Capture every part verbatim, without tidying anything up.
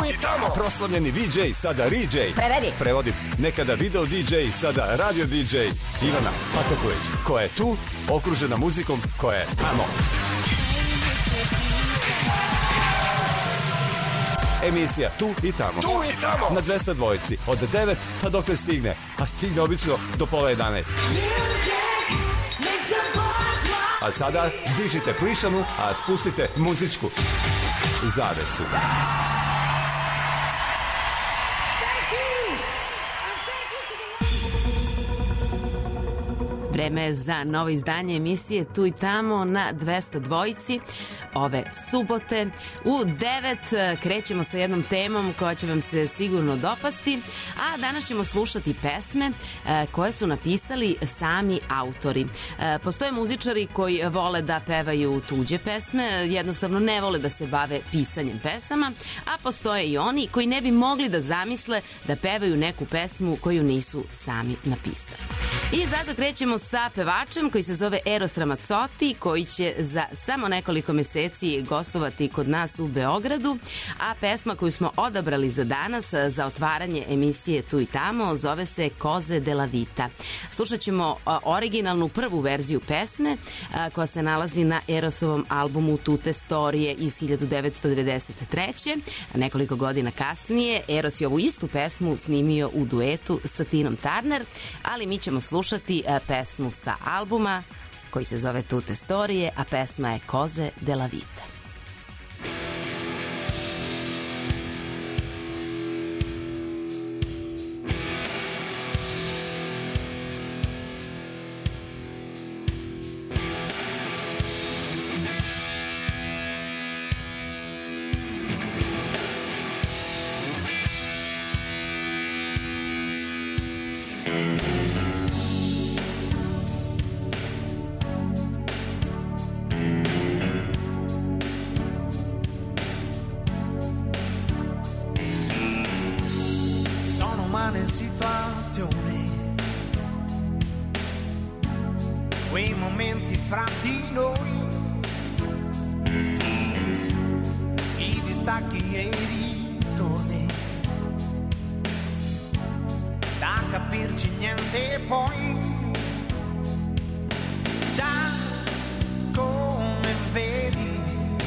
i tamo. Proslavljeni V J, sada R J. Prevedi. Prevodi. Nekada video D J, sada radio D J. Ivana Pataković, koja je tu, okružena muzikom koja je tamo. Emisija Tu i tamo. Tu i tamo. Na dvesta dvojici. Od devet pa dokle stigne. A stigne obično do pola jedanaest. A sada dižite plišanu, a spustite muzičku zavesu. Vreme je za novo izdanje emisije Tu i tamo na dvesta dvojici ove subote. U devet krećemo sa jednom temom koja će vam se sigurno dopasti, a danas ćemo slušati pesme koje su napisali sami autori. Postoje muzičari koji vole da pevaju tuđe pesme, jednostavno ne vole da se bave pisanjem pesama, a postoje i oni koji ne bi mogli da zamisle da pevaju neku pesmu koju nisu sami napisali. I zato krećemo sa pevačem koji se zove Eros Ramazzotti, koji će za samo nekoliko meseci gostovati kod nas u Beogradu, a pesma koju smo odabrali za danas za otvaranje emisije Tu i tamo zove se Cose della Vita. Slušat ćemo originalnu prvu verziju pesme koja se nalazi na Erosovom albumu Tutte Storie iz hiljadu devetsto devedeset treće. Nekoliko godina kasnije Eros je ovu istu pesmu snimio u duetu sa Tinom Turner, ali mi ćemo slušati pesmu sa albuma koji se zove Tutte Storie, a pesma je Cose della Vita. Quei momenti fra di noi, i distacchi e i ritorni, da capirci niente poi, già come vedi,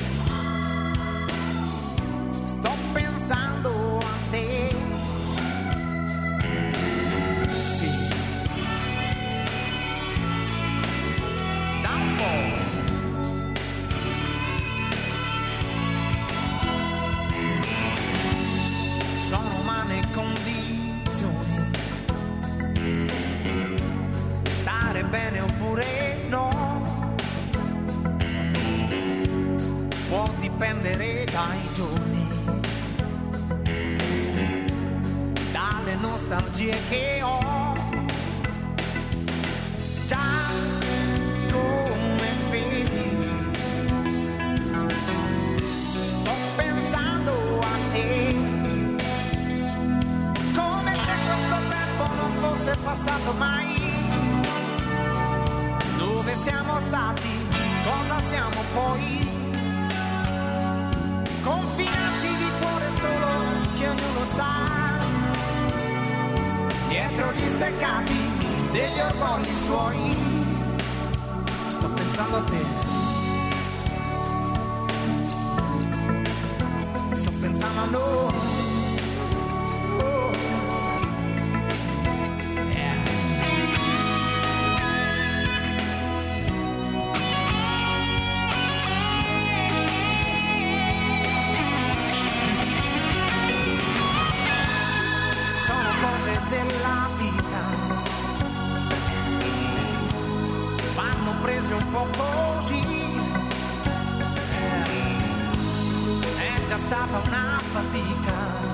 sto pensando a te. Sono umane condizioni, stare bene oppure no, può dipendere dai giorni, dalle nostalgie che ho, già come vedi, sto pensando a te. Non fosse passato mai. Dove siamo stati? Cosa siamo poi? Confinati di cuore solo che ognuno sta dietro gli steccati degli orgogli suoi. Sto pensando a te. Sto pensando a noi. Della vita vanno prese un po' così, è già stata una fatica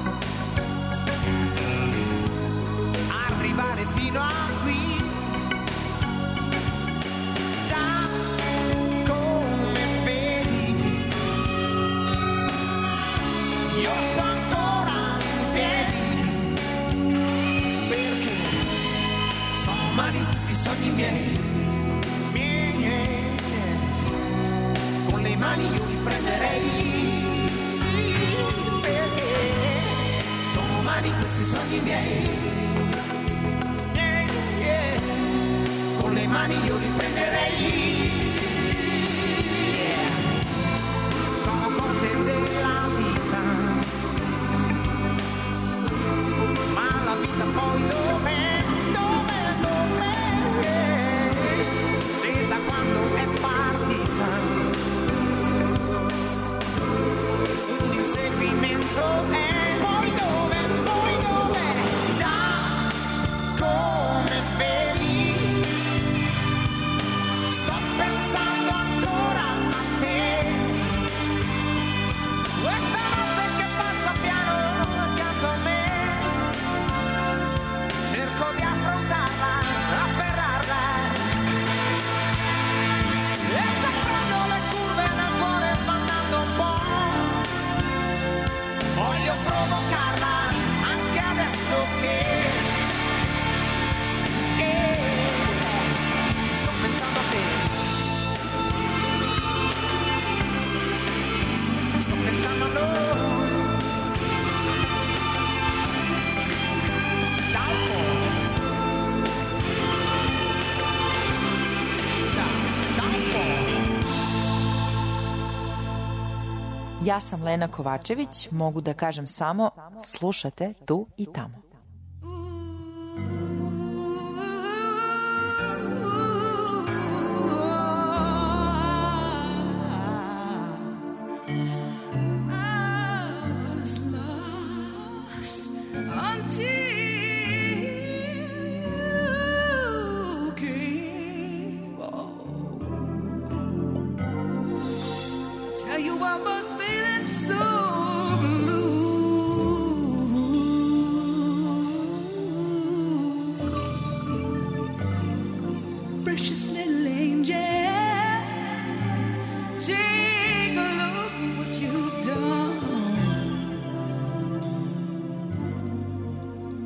arrivare fino a qui, già come vedi io sto ancora in piedi. Mani tutti i sogni miei, miei, miei, miei, con le mani io li prenderei, sì, perché mani questi sogni miei. Yeah, yeah. Con le mani io li prenderei. Yeah. Sono cose della vita, ma la vita poi dov'è, dov'è, dov'è? Se da quando è partita un inseguimento è. Poi dove, poi dove, già come vedi, sto pensando ancora a te. Questa notte che passa piano accanto a me, cerco di affrontarla, afferrarla, e se prendo le curve nel cuore sbandando un po', voglio provocarla anche adesso che, che sto pensando a te. Sto pensando a noi. Da un po'. Già, da un po'. Ja sam Lena Kovačević, mogu da kažem samo slušate tu i tamo. Tell you I was feeling so blue. Precious little angel, take a look at what you've done.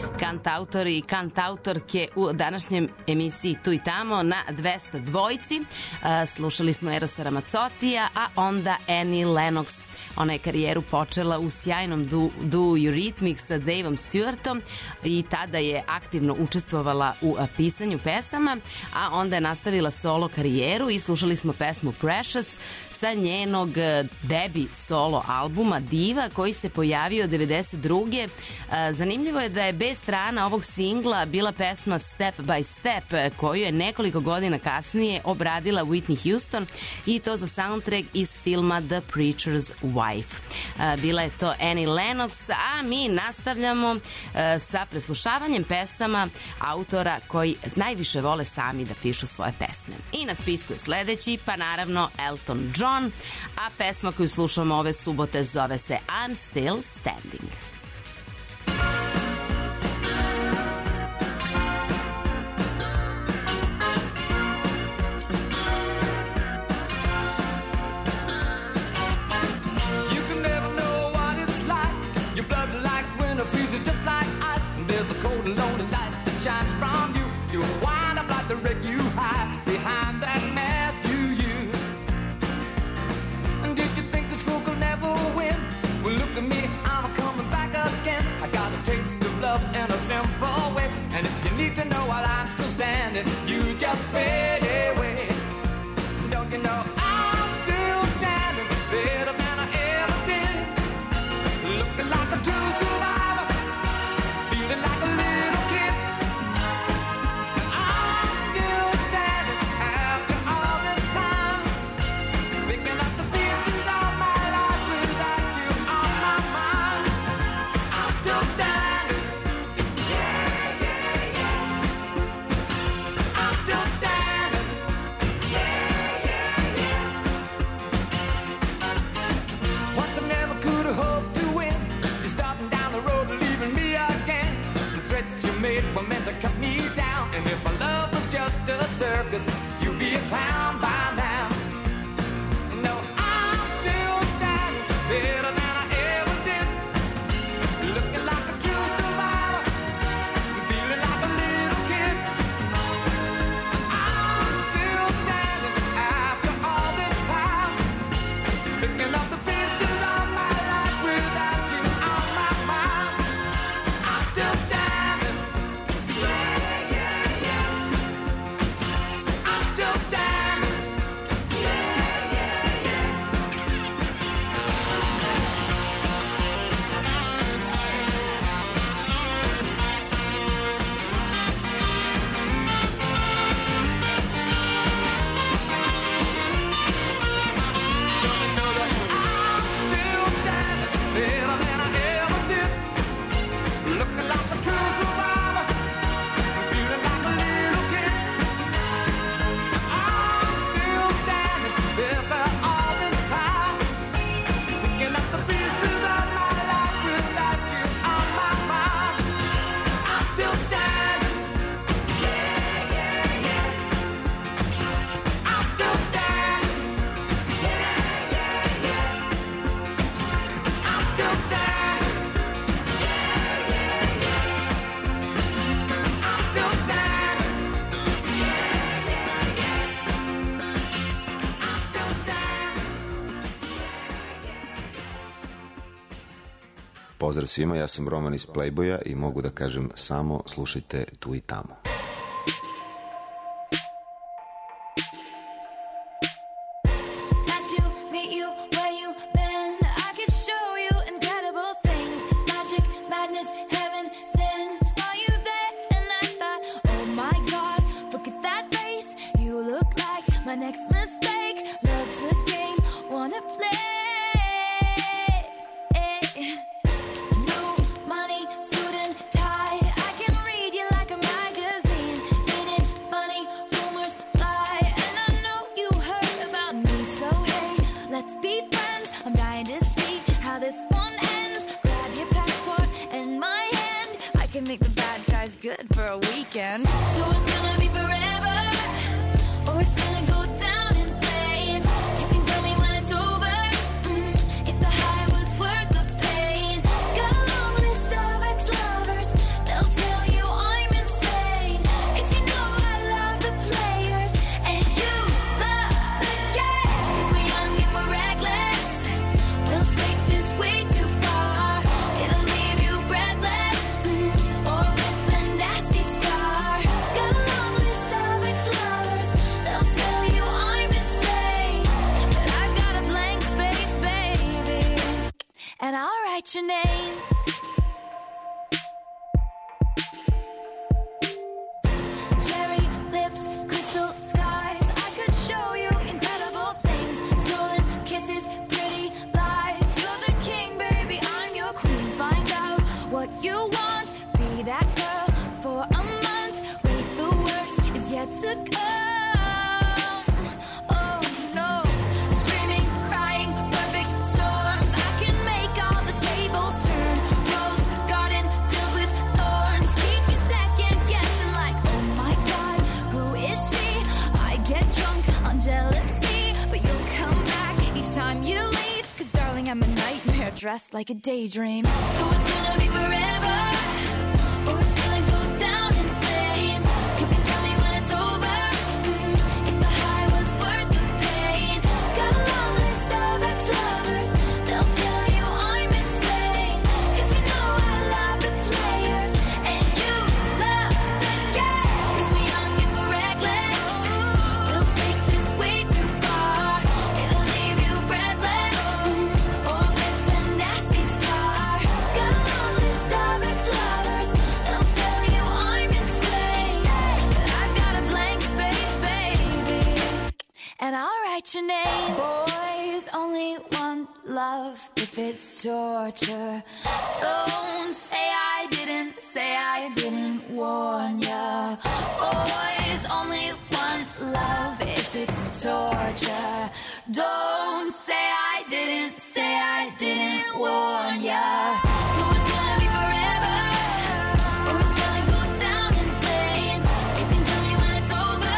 kantautori i kantautorke u današnjem emisiji Tu i tamo na dvesta dvojci. Slušali smo Erosa Ramazzotija, a onda Annie Lennox. Ona je karijeru počela u sjajnom du, du Eurythmics sa Daveom Stewartom i tada je aktivno učestvovala u pisanju pesama, a onda je nastavila solo karijeru i slušali smo pesmu Precious sa njenog debi solo albuma Diva koji se pojavio devedeset druge. Zanimljivo je da je B strana ovog singla bila pesma Step by Step koju je nekoliko godina kasnije obradila Whitney Houston i to za soundtrack iz filma The Preacher's Wife. Bila je to Annie Lennox, a mi nastavljamo sa preslušavanjem pesama autora koji najviše vole sami da pišu svoje pesme. I na spisku je sledeći, pa naravno Elton John, a pesma koju slušamo ove subote zove se I'm Still Standing. There's a cold and lonely light that shines from you. You wind up like the wreck you hide behind that mask you use. And did you think this fool could never win? Well, look at me, I'm coming back again. I got a taste of love in a simple way. And if you need to know while I'm still standing, you just fade away. Don't you know I'm still standing better than I ever did? Looking like a true survivor, feeling like a little kid. And I'm still standing after all this time, picking up the pieces of my life without you on my mind. I'm still standing, yeah, yeah, yeah. I'm still standing, yeah, yeah, yeah. Once I never could have hoped to win. You're starting down the road, leaving me again. The threats you made were meant to cut me down. And if my love was just a circus, you'd be a clown by now. No, I'm still standing better than I ever did. Looking like a true survivor, feeling like a little kid. I'm still standing after all this time, picking up the pieces of my life without you on my mind. I'm still standing, yeah, yeah, yeah. I'm still standing, yeah, yeah, yeah. Know that I'm still standing better than I ever did. Looking like a true survivor, feeling like a little kid. I'm still standing after all this time, picking up the pieces of my life without you on my mind. I'm still standing, yeah, yeah, yeah. I'm still standing, yeah, yeah, yeah. I'm still standing, yeah, yeah, yeah. I'm still standing, yeah, yeah, yeah. I'm still standing. Pozdrav svima, ja sam Roman iz Playboya i mogu da kažem samo slušajte Tu i tamo. Nice to meet you, where you been? I could show you incredible things. Magic, madness, heaven, sin. Saw you there and I thought, oh my God, look at that face. You look like my next mistake. Love's a game, wanna play. New money, suit and tie. I can read you like a magazine. Ain't it funny? Rumors fly, and I know you heard about me. So hey, let's be friends. I'm dying to see how this one ends. Grab your passport and my hand. I can make the bad guys good for a weekend. So it's gonna be forever, or it's gonna go down in flames. You can tell me when it's over, mm, if the high was worth the pain. Got a long list of ex-lovers, they'll tell to come. Oh no, screaming, crying, perfect storms. I can make all the tables turn. Rose garden filled with thorns. Keep you second guessing like, oh my God, who is she? I get drunk on jealousy, but you'll come back each time you leave. Cause darling, I'm a nightmare dressed like a daydream. So it's gonna be forever, or it's gonna go down in flames. You can tell me when it's over, mm, if the high was worth the pain. Got a long list of ex-lovers, they'll tell you I'm insane. Cause you know I love the players, and you love the game. Cause we're young and we're reckless, we'll take this way too far. It'll leave you breathless, mm, or with a nasty scar. Got a long list of ex-lovers, they'll tell you I'm insane. But I've got a blank space, baby, and I'll write your name. Boys only want love if it's torture. Don't say I didn't, say I didn't warn ya. Boys only want love if it's torture. Don't say I didn't, say I didn't warn ya. So it's gonna be forever, or it's gonna go down in flames. You can tell me when it's over,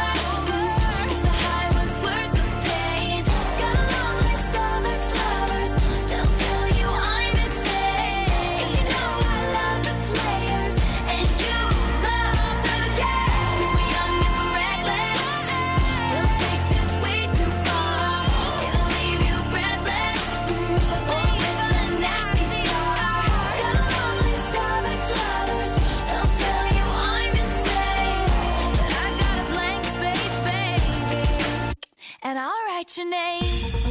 if the high was worth the pain. Got a long list of ex-lovers, they'll tell you I'm insane. Cause you know I love the players, and you love the game. Cause we're young and we're reckless, we'll take this way too far. It'll leave you breathless, mm, or with a nasty scar. Got a long list of ex-lovers, they'll tell you I'm insane. But I got a blank space, baby, and I'll write your name.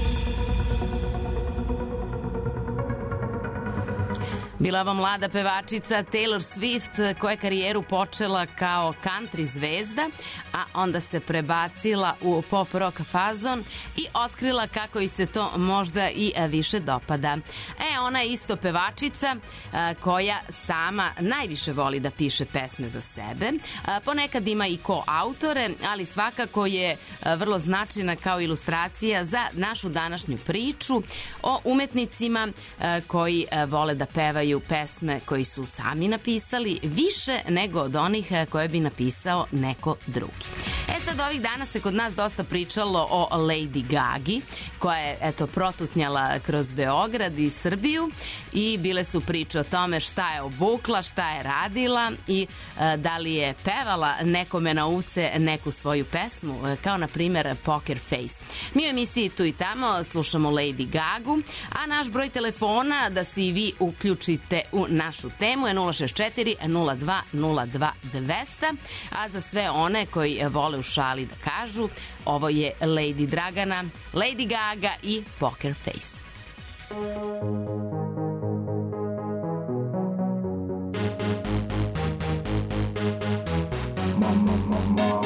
Bila ova mlada pevačica Taylor Swift koja je karijeru počela kao country zvezda, a onda se prebacila u pop rock fazon i otkrila kako joj se to možda i više dopada. E, ona je isto pevačica koja sama najviše voli da piše pesme za sebe. Ponekad ima i ko-autore, ali svakako je vrlo značajna kao ilustracija za našu današnju priču o umetnicima koji vole da pevaju pesme koji su sami napisali više nego od onih koje bi napisao neko drugi. E sad, ovih dana se kod nas dosta pričalo o Lady Gagi, koja je eto protutnjala kroz Beograd i Srbiju i bile su priče o tome šta je obukla, šta je radila i e, da li je pevala nekome na uce neku svoju pesmu, e, kao na primer Poker Face. Mi u emisiji Tu i tamo slušamo Lady Gagu, a naš broj telefona da se i vi uključite u našu temu je nula šest četiri nula dva nula dva dvesta, a za sve one koji vole u šali da kažu, ovo je Lady Dragana, Lady Gaga i Poker Face. Mama, mama.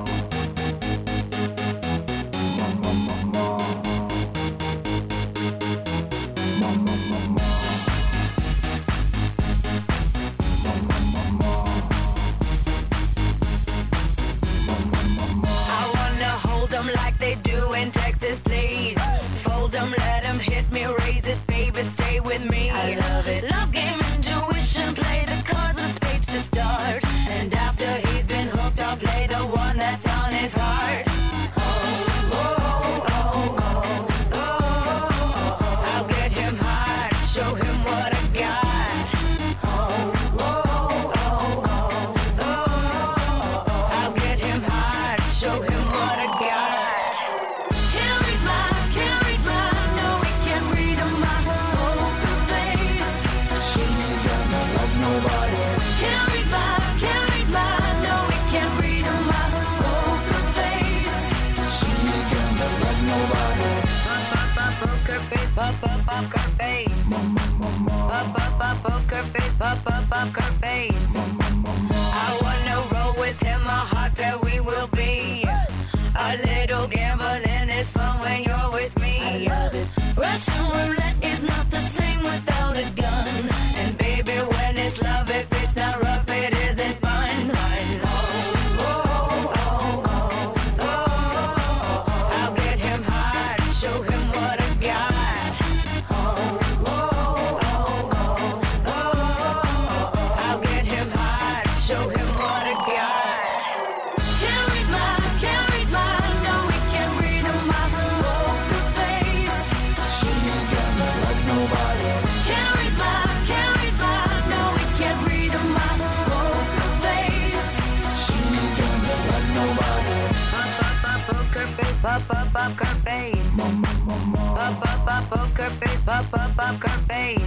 Like they do in Texas, please. Fold them, let them hit me, raise it, baby, stay with me. I love it. Love game, intuition, play the cards with spades to start. And after he's been hooked, I'll play the one that's on his heart. Oh, oh, oh, oh, oh, oh. I'll get him hot, show him what I got. Oh, oh, oh, oh, oh. I'll get him hot, show him what I got. Up, up, up her face. Up, up, up, up her face. Up, up, up her face. I wanna roll with him, a hot pair we will be. A little gambling is fun when you're with me. I love it. Russian roulette is not the same without a gun. And baby, when it's love, if it's not rough, it isn't fun. Oh, oh, oh, oh. poker face. Pop up up poker face. Pop up poker face.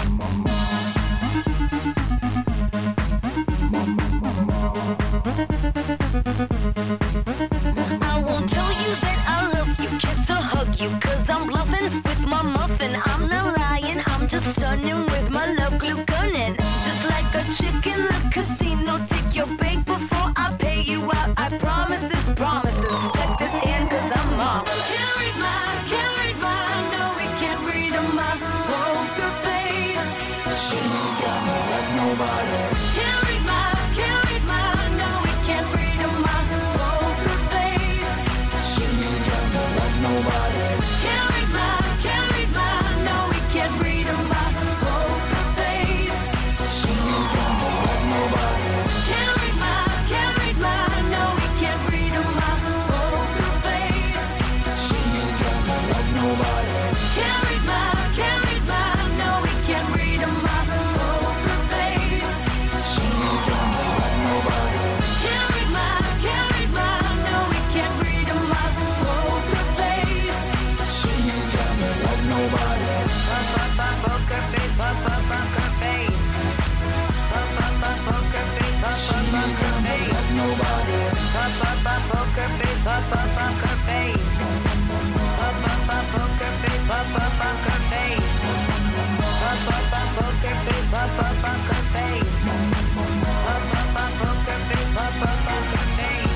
I won't tell you that I love you, kiss or hug you, cause I'm bluffing with my muffin. I'm not lying, I'm just stunning with my love glue gunning. Just like a chick in the casino, take your bait before I pay you out. I promise this, promises. Check this hand cause I'm mom. Can't read my, can't read my, no we can't read my poker face. She's got me like nobody. Can't read my, can't read my, no we can't read my poker face. She's got me like nobody. Can't read my, can't read my, no we can't read my poker face. She's got me like nobody. Can't read my, can't read my, no we can't read my poker face. She's got me like nobody. Can't read my, can't read my, no we can't read my poker face. She's got me like nobody. Can't read my, can't read my, no we can't read my poker face. She's got me like nobody. Pop up up poker face, pop up poker face. Pop up up poker face, pop up poker face. Like nobody. Pop up up poker face, pop up poker face. Pop up up poker face, pop up poker face. Pop up up poker face, pop up poker face. Pop up up poker face, pop up poker face.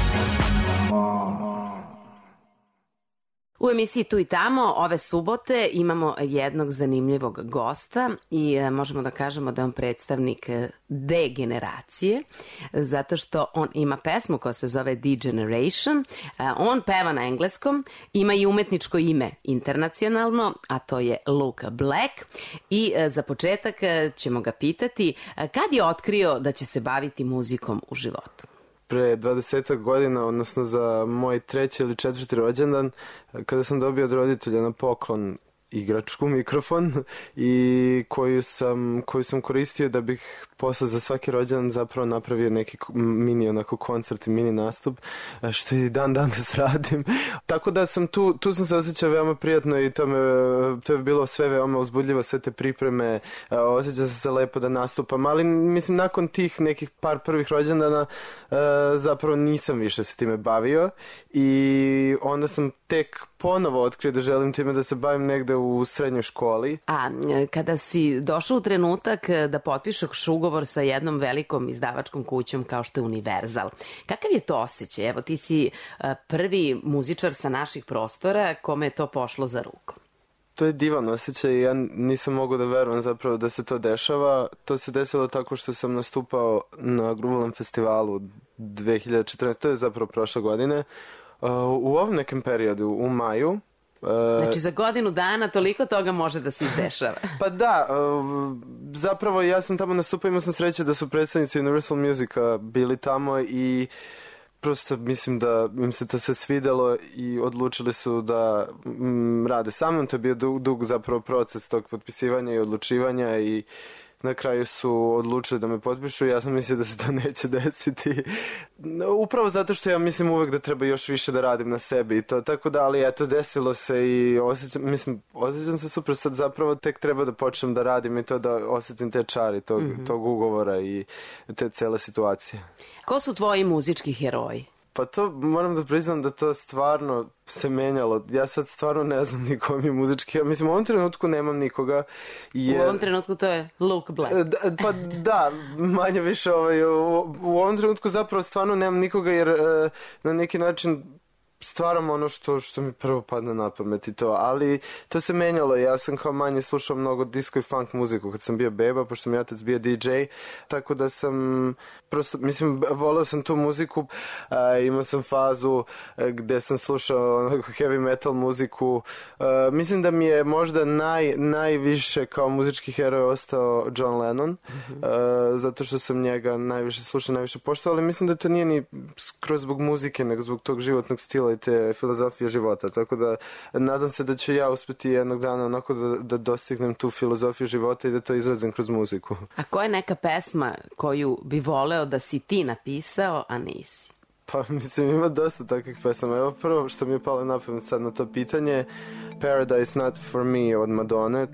U emisiji Tu i tamo ove subote imamo jednog zanimljivog gosta i e, možemo da kažemo da je on predstavnik e, D generacije, zato što on ima pesmu koja se zove D Generation. E, on peva na engleskom, ima i umetničko ime internacionalno, a to je Luke Black. I e, za početak e, ćemo ga pitati e, kad je otkrio da će se baviti muzikom u životu. Pre dvadesetak godina, odnosno za moj treći ili četvrti rođendan, kada sam dobio od roditelja na poklon igračku, mikrofon, i koju sam, koju sam koristio da bih posle za svaki rođendan zapravo napravio neki mini onako koncert i mini nastup, što i dan danas radim. Tako da sam tu, tu sam se osjećao veoma prijatno i to, me, to je bilo sve veoma uzbudljivo, sve te pripreme, osjećao sam se lepo da nastupam, ali mislim nakon tih nekih par prvih rođendana zapravo nisam više se time bavio i onda sam tek ponovo otkrio da želim time da se bavim negde u srednjoj školi. A kada si došao u trenutak da potpišeš ugovor sa jednom velikom izdavačkom kućom kao što je Univerzal, kakav je to osjećaj? Evo, ti si prvi muzičar sa naših prostora kome je to pošlo za rukom. To je divan osjećaj i ja nisam mogao da verujem zapravo da se to dešava. To se desilo tako što sam nastupao na Gruvolan festivalu dve hiljade četrnaeste. To je zapravo prošle godine. U ovom nekem periodu, u maju. Znači za godinu dana toliko toga može da se izdešava. Pa da, zapravo ja sam tamo nastupao, imao sam sreće da su predstavnici Universal Musica bili tamo i prosto mislim da im se to sve svidelo i odlučili su da m, rade sa mnom. To je bio dug, dug zapravo proces tog potpisivanja i odlučivanja i na kraju su odlučili da me potpišu i ja sam mislio da se to neće desiti. Upravo zato što ja mislim uvek da treba još više da radim na sebi i to, tako da, ali eto, desilo se i osjećam, mislim, osjećam se super, sad zapravo tek treba da počnem da radim i to da osjetim te čari tog, mm-hmm. tog ugovora i te cele situacije. Ko su tvoji muzički heroji? Pa to moram da priznam da to stvarno se menjalo. Ja sad stvarno ne znam niko mi je muzički. Ja mislim, u ovom trenutku nemam nikoga. Jer... U ovom trenutku to je Luke Black. Da, pa da, manje više ovaj, u, u ovom trenutku zapravo stvarno nemam nikoga jer uh, na neki način stvaram ono što, što mi prvo padne na pamet i to, ali to se menjalo. Ja sam kao manje slušao mnogo disco i funk muziku kad sam bio beba, pošto mi otac bio D J, tako da sam prosto, mislim, voleo sam tu muziku, a, imao sam fazu a, gde sam slušao onako heavy metal muziku. A, mislim da mi je možda naj, najviše kao muzički heroj ostao John Lennon, mm-hmm. a, zato što sam njega najviše slušao, najviše poštovao, ali mislim da to nije ni skroz zbog muzike, nego zbog tog životnog stila i te filozofije života, tako da nadam se da ću ja uspeti jednog dana onako da, da dostignem tu filozofiju života i da to izrazim kroz muziku. A koja je neka pesma koju bi voleo da si ti napisao, a nisi? Pa mislim ima dosta takvih pesama. Evo prvo što mi je palo na pamet sad na to pitanje, Paradise Not For Me od Madone.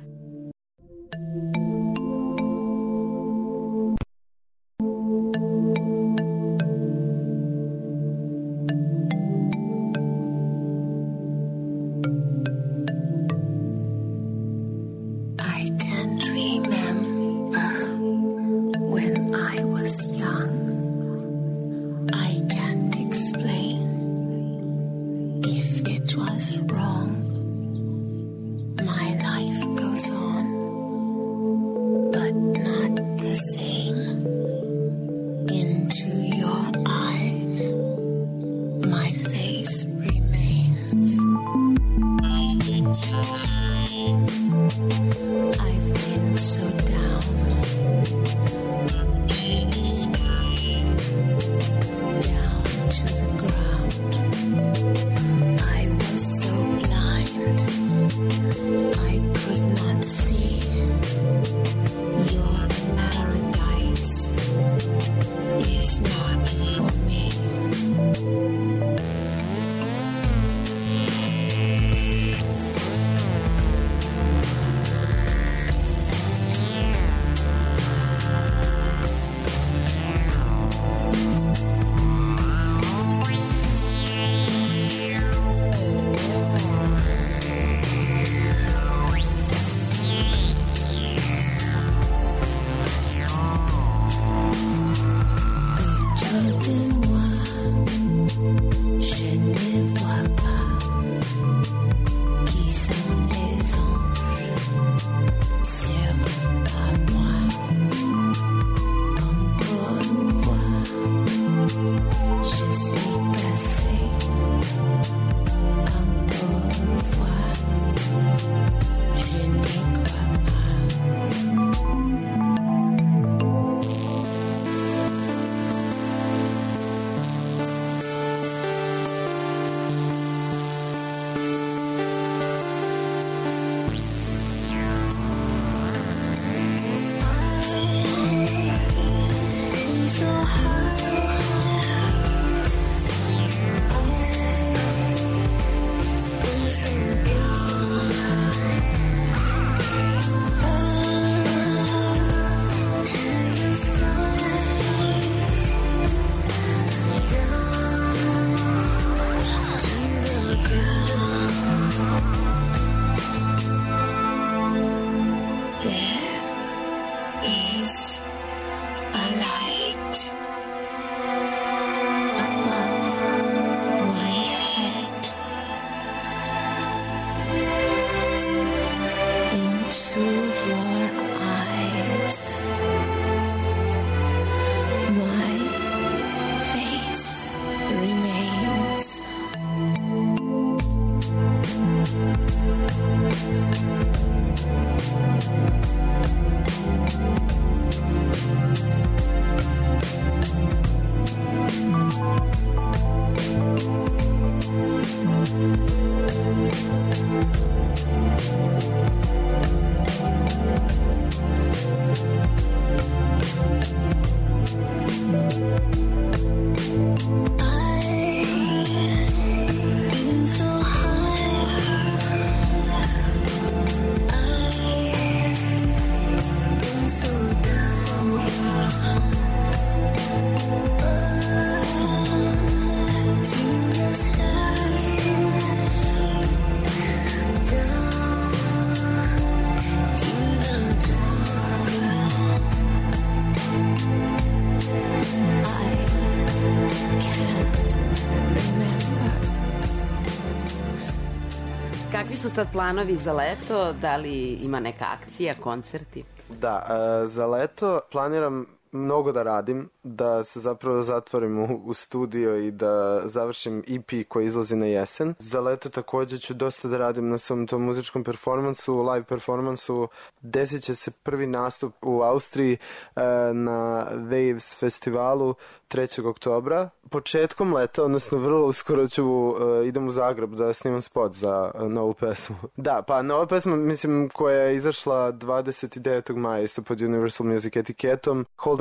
Kakvi su sad planovi za leto? Da li ima neka akcija, koncerti? Da, e, za leto planiram mnogo da radim, da se zapravo zatvorim u, u studio i da završim E P koji izlazi na jesen. Za leto takođe ću dosta da radim na svom tom muzičkom performansu, live performansu. Desit će se prvi nastup u Austriji e, na Waves festivalu trećeg oktobra. Početkom leta, odnosno vrlo uskoro ću uh, idem u Zagreb da snimam spot za uh, novu pesmu. Da, pa nova pesma, mislim, koja je izašla dvadeset devetog maja isto pod Universal Music etiketom. Hold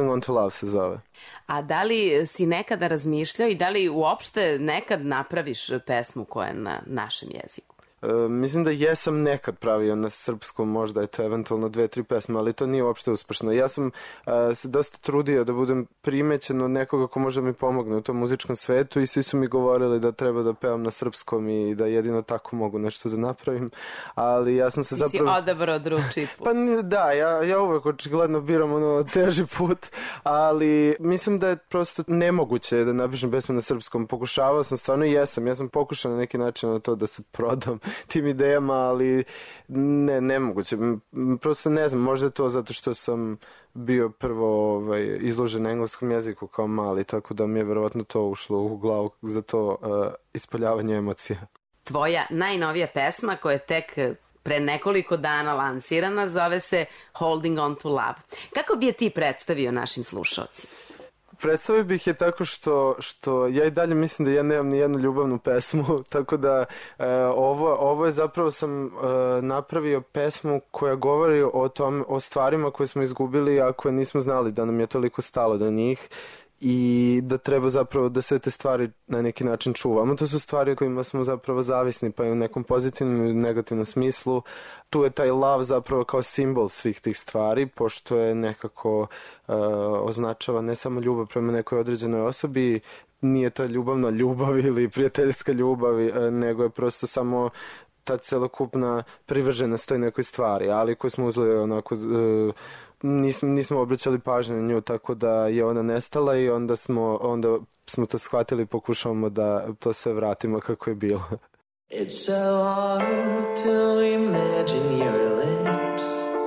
Holding on to Love se zove. A da li si nekada razmišljao i da li uopšte nekad napraviš pesmu koja je na našem jeziku? E, mislim da jesam nekad pravio na srpskom, možda je to eventualno dve, tri pesme, ali to nije uopšte uspešno. Ja sam e, se dosta trudio da budem primećen od nekoga ko može mi pomogne u tom muzičkom svetu i svi su mi govorili da treba da pevam na srpskom i da jedino tako mogu nešto da napravim, ali ja sam se Ti zapravo... si odabrao drugčiji put. Pa ni- da, ja, ja uvek očigledno biram ono teži put, ali mislim da je prosto nemoguće da napišem pesmu na srpskom. Pokušavao sam, stvarno i jesam, ja sam pokušao na neki način na to da se prodam tim idejama, ali ne, nemoguće. M, Prosto ne znam, možda je to zato što sam bio prvo ovaj, izložen na engleskom jeziku kao mali, tako da mi je verovatno to ušlo u glavu za to uh, ispoljavanje emocija. Tvoja najnovija pesma koja je tek pre nekoliko dana lansirana zove se Holding on to Love. Kako bi je ti predstavio našim slušalcima? Predstavio bih je tako što, što ja i dalje mislim da ja nemam ni jednu ljubavnu pesmu, tako da e, ovo, ovo je zapravo sam e, napravio pesmu koja govori o tom, o stvarima koje smo izgubili, a koje nismo znali da nam je toliko stalo do njih i da treba zapravo da sve te stvari na neki način čuvamo. To su stvari kojima smo zapravo zavisni, pa i u nekom pozitivnom i negativnom smislu. Tu je taj love zapravo kao simbol svih tih stvari, pošto je nekako uh, označava ne samo ljubav prema nekoj određenoj osobi, nije ta ljubavna ljubav ili prijateljska ljubav, nego je prosto samo ta celokupna privrženost toj nekoj stvari, ali koju smo uzeli onako... Uh, Nismo, nismo obraćali pažnju na nju, tako da je ona nestala i onda smo, onda smo to shvatili i pokušavamo da to sve vratimo kako je bilo. It's so hard to imagine your lips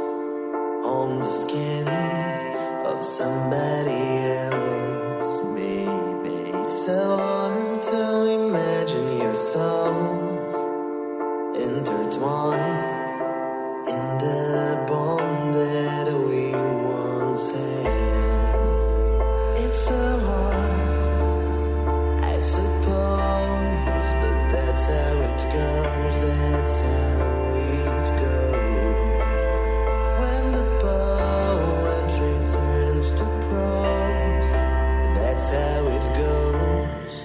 on the skin of somebody else, baby. It's so hard to imagine your souls intertwined in the bond that we once had. It's so hard, I suppose, but that's how it goes, that's how it goes. When the poetry turns to prose, that's how it goes.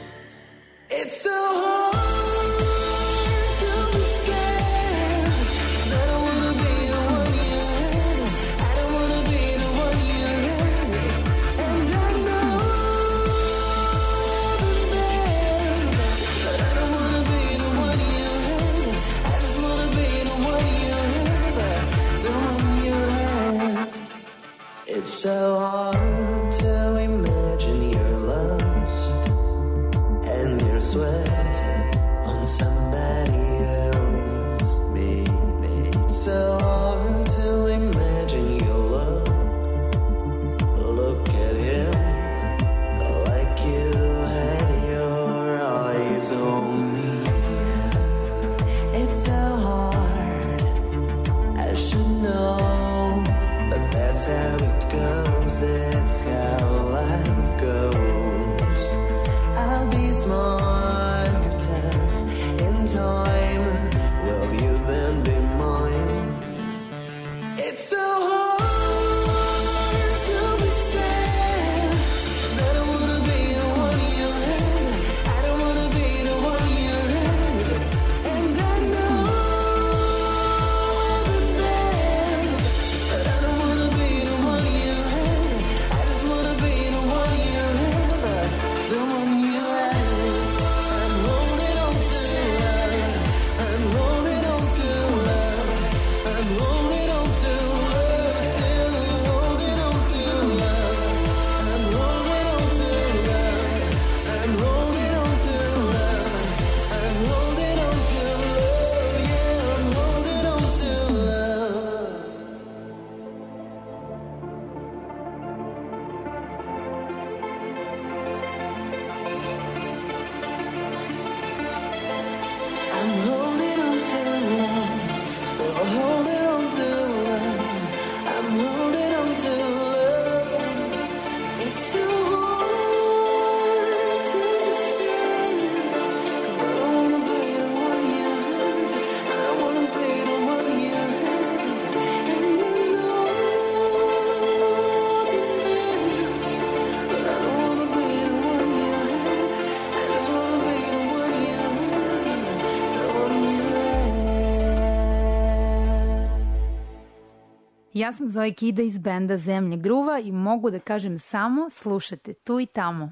Ja sam Zoe Kida iz benda Zemlje gruva i mogu da kažem samo slušate tu i tamo.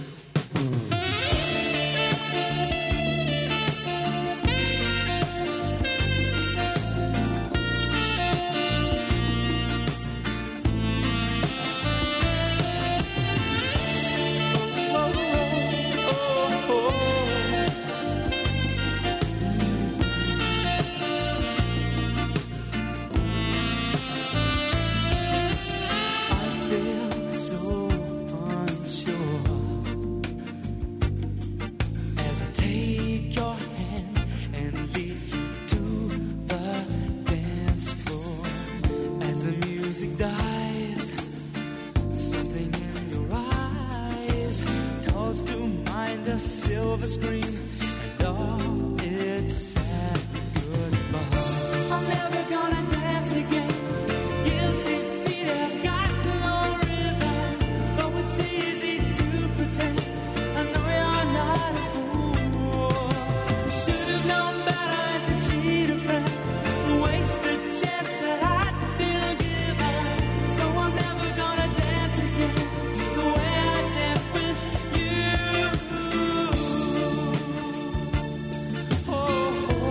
Silver screen and all its sad goodbye. I'm never gonna dance again. Guilty feet have got no rhythm. Though it's easy to pretend, I know you're not a fool. Should have known better to cheat a friend, waste the chance that I'd been given. So I'm never gonna dance again the way I danced with you. Oh,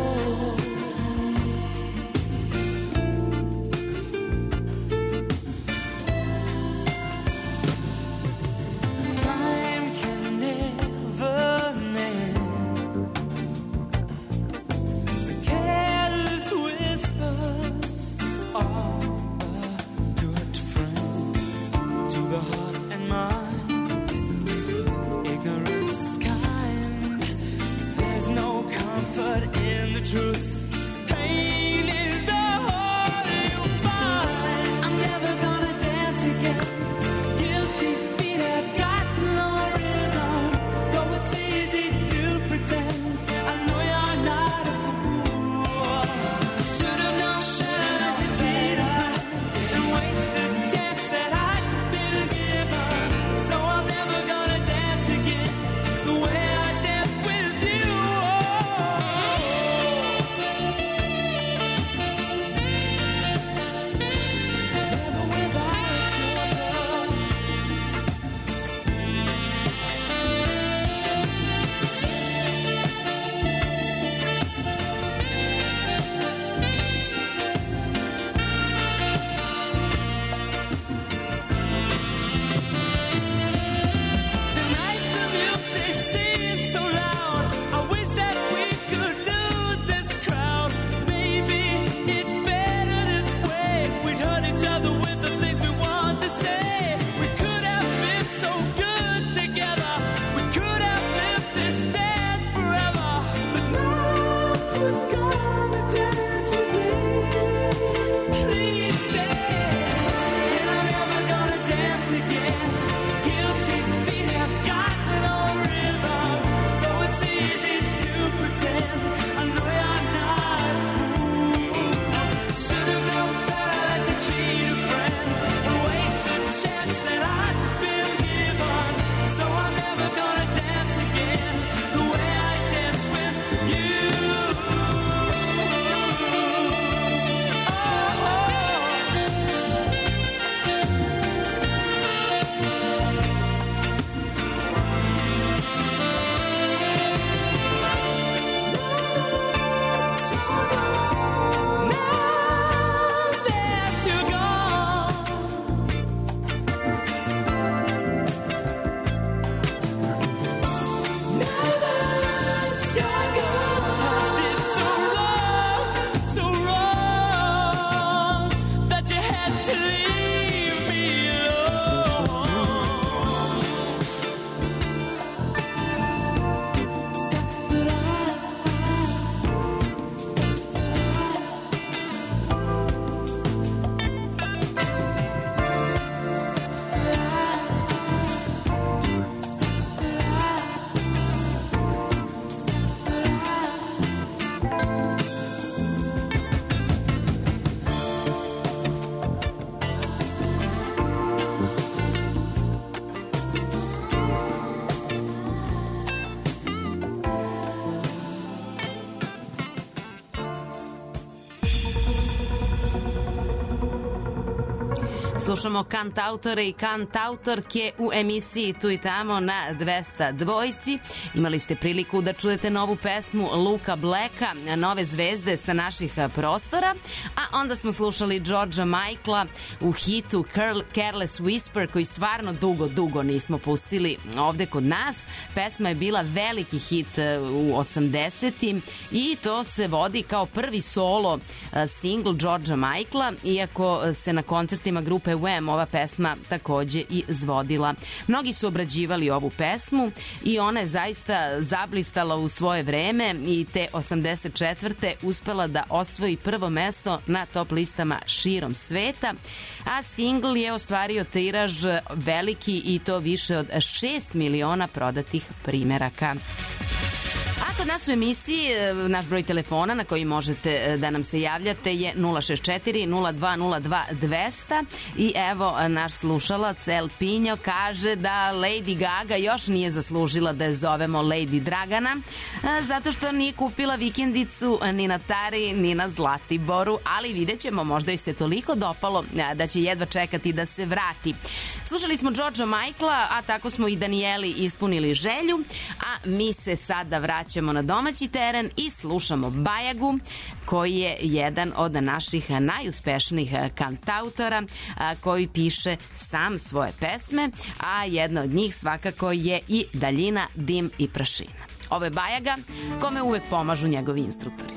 Slušamo kantautore i kantautorke u emisiji Tu i tamo na dvesta dvojci. Imali ste priliku da čujete novu pesmu Luka Blacka, nove zvezde sa naših prostora, a onda smo slušali Georgea Michaela u hitu Careless Whisper, koji stvarno dugo, dugo nismo pustili ovde kod nas. Pesma je bila veliki hit u osamdesetim i to se vodi kao prvi solo singl Georgea Michaela, iako se na koncertima grupe Wham ova pesma takođe i izvodila. Mnogi su obrađivali ovu pesmu i ona je zaista zablistala u svoje vreme i te osamdeset četvrte uspela da osvoji prvo mesto na top listama širom sveta, a singl je ostvario tiraž veliki i to više od šest miliona prodatih primeraka. A kod nas u emisiji naš broj telefona na koji možete da nam se javljate je nula šest četiri nula dva nula dva dvesta i evo naš slušalac El Pinjo kaže da Lady Gaga još nije zaslužila da je zovemo Lady Dragana zato što nije kupila vikendicu ni na Tari ni na Zlatiboru, ali vidjet ćemo, možda joj se toliko dopalo da će jedva čekati da se vrati. Slušali smo Georgea Michaela, a tako smo i Danijeli ispunili želju, a mi se sada vraćamo na domaći teren i slušamo Bajagu, koji je jedan od naših najuspešnijih kantautora koji piše sam svoje pesme, a jedna od njih svakako je i Daljina, dim i prašina. Ovo je Bajaga, kome uvek pomažu njegovi instruktori.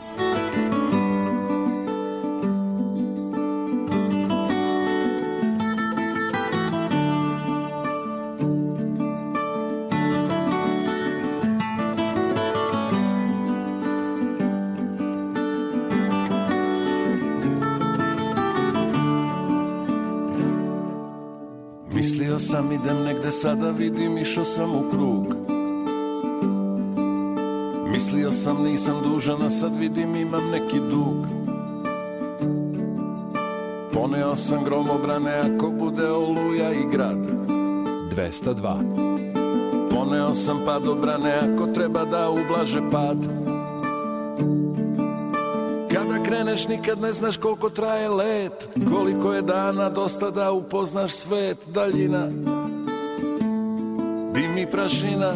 Mislio sam idem negde, sada vidim išao sam u krug. Mislio sam nisam dužan, a sad vidim imam neki dug. Poneo sam gromobrane ako bude oluja i grad. dvesta dva. Poneo sam padobrane ako treba da ublaže pad. Kada kreneš nikad ne znaš koliko traje let, koliko je dana dosta da upoznaš svet. Daljina, dim i prašina.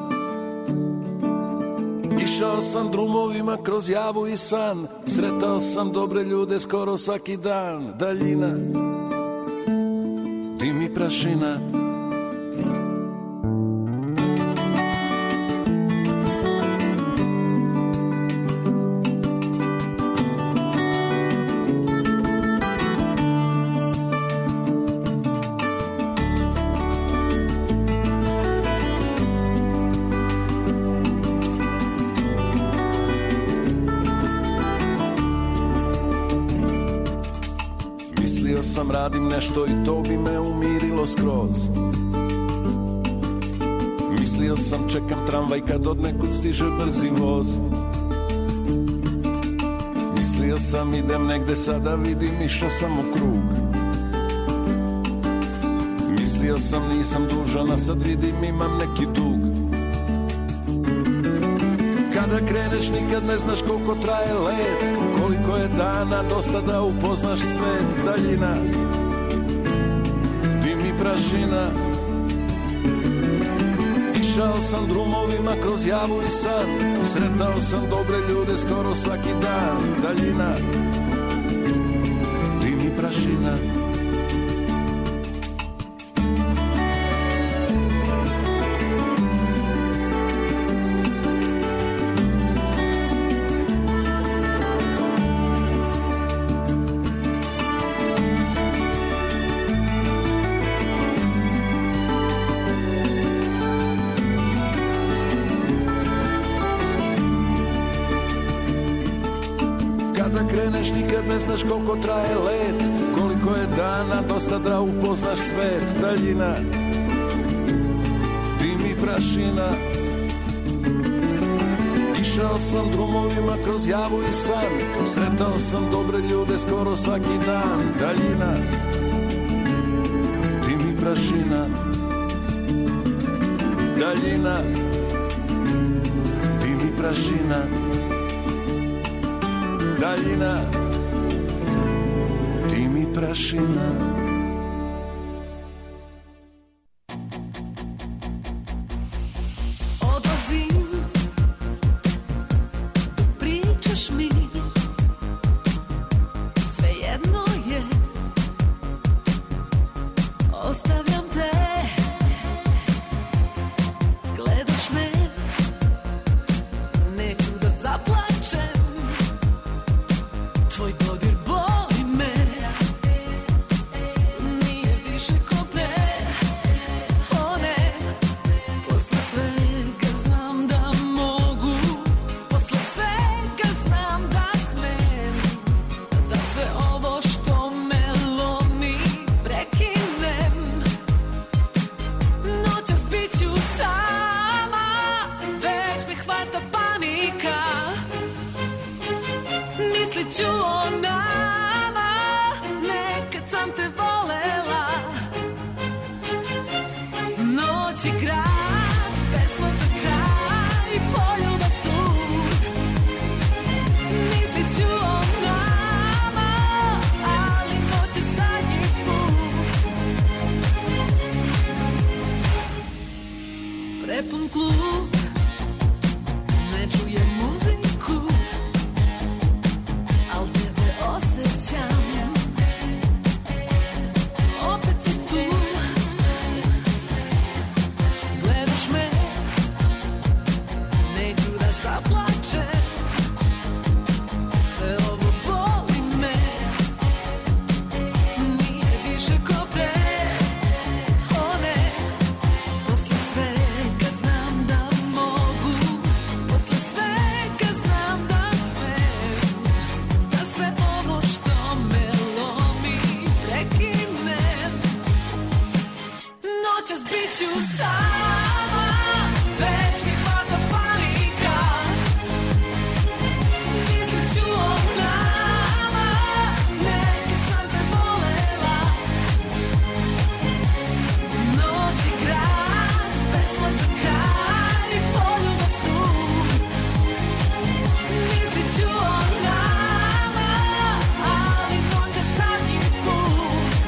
Išao sam drumovima kroz javu i san, sretao sam dobre ljude skoro svaki dan. Daljina, dim i prašina. Sam radim nešto i to bi me umirilo skroz. Mislio sam čekam tramvaj kad od nekud stiže brzi voz. Mislio sam idem negde, sada vidim išao sam u krug. Mislio sam nisam dužan, a sad vidim imam neki dug. Kada kreneš nikad ne znaš koliko traje let, koliko je dana dosta da upoznaš svet. Daljina, dim i prašina. Išao sam drumovima kroz javu i san, sretao sam dobre ljude skoro svaki dan. Daljina, dim i prašina. Kreneš nikad ne znaš koliko traje let, koliko je dana dosta da upoznaš svet. Daljina, dim i prašina. Išao sam drumovima kroz javu i san, sretao sam dobre ljude skoro svaki dan. Daljina, dim i prašina. Daljina, dim i prašina. Daljina, dim i prašina. Nisi čuo nama, nekad sam te volela. Noć i grad, pesma za kraj, poljubac tu. Nisi čuo nama, ali noć je zadnji put. Prepun klub, ne čujem muziku, al tebe osjećam. Opet si tu, gledaš me, neću da zaplačem. Sve ovo boli me, nije više ko pre. O ne, posle svega znam da mogu, posle svega znam da smem, da sve ovo što me lomi prekinem. Noćas bit ću sama, već mi hvata panika. Nisi čuo nama, nekad sam te volela. Noć i grad, pesma za kraj, poljubac tu. Nisi čuo nama, ali noć je zadnji put.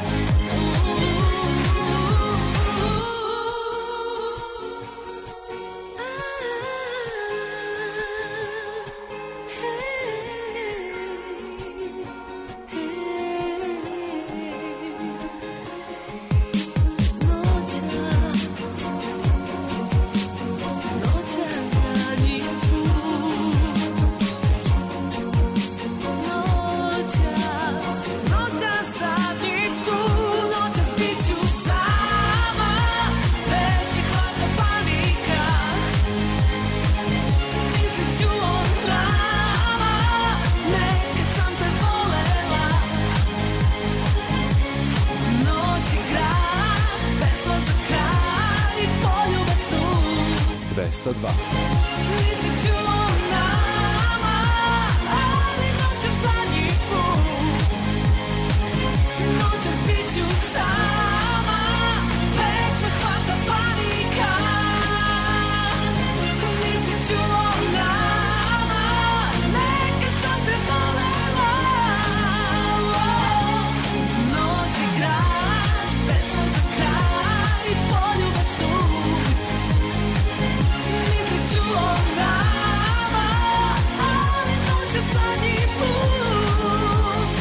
dvesta dva. Nisi čuo nama, ali noć je zadnji put. Noćas bit ću sama, već me hvata panika. Nisi čuo nama, nekad sam te volela. Noć i grad, pesma za kraj, poljubac tu. Nisi čuo nama, ali noć je zadnji put.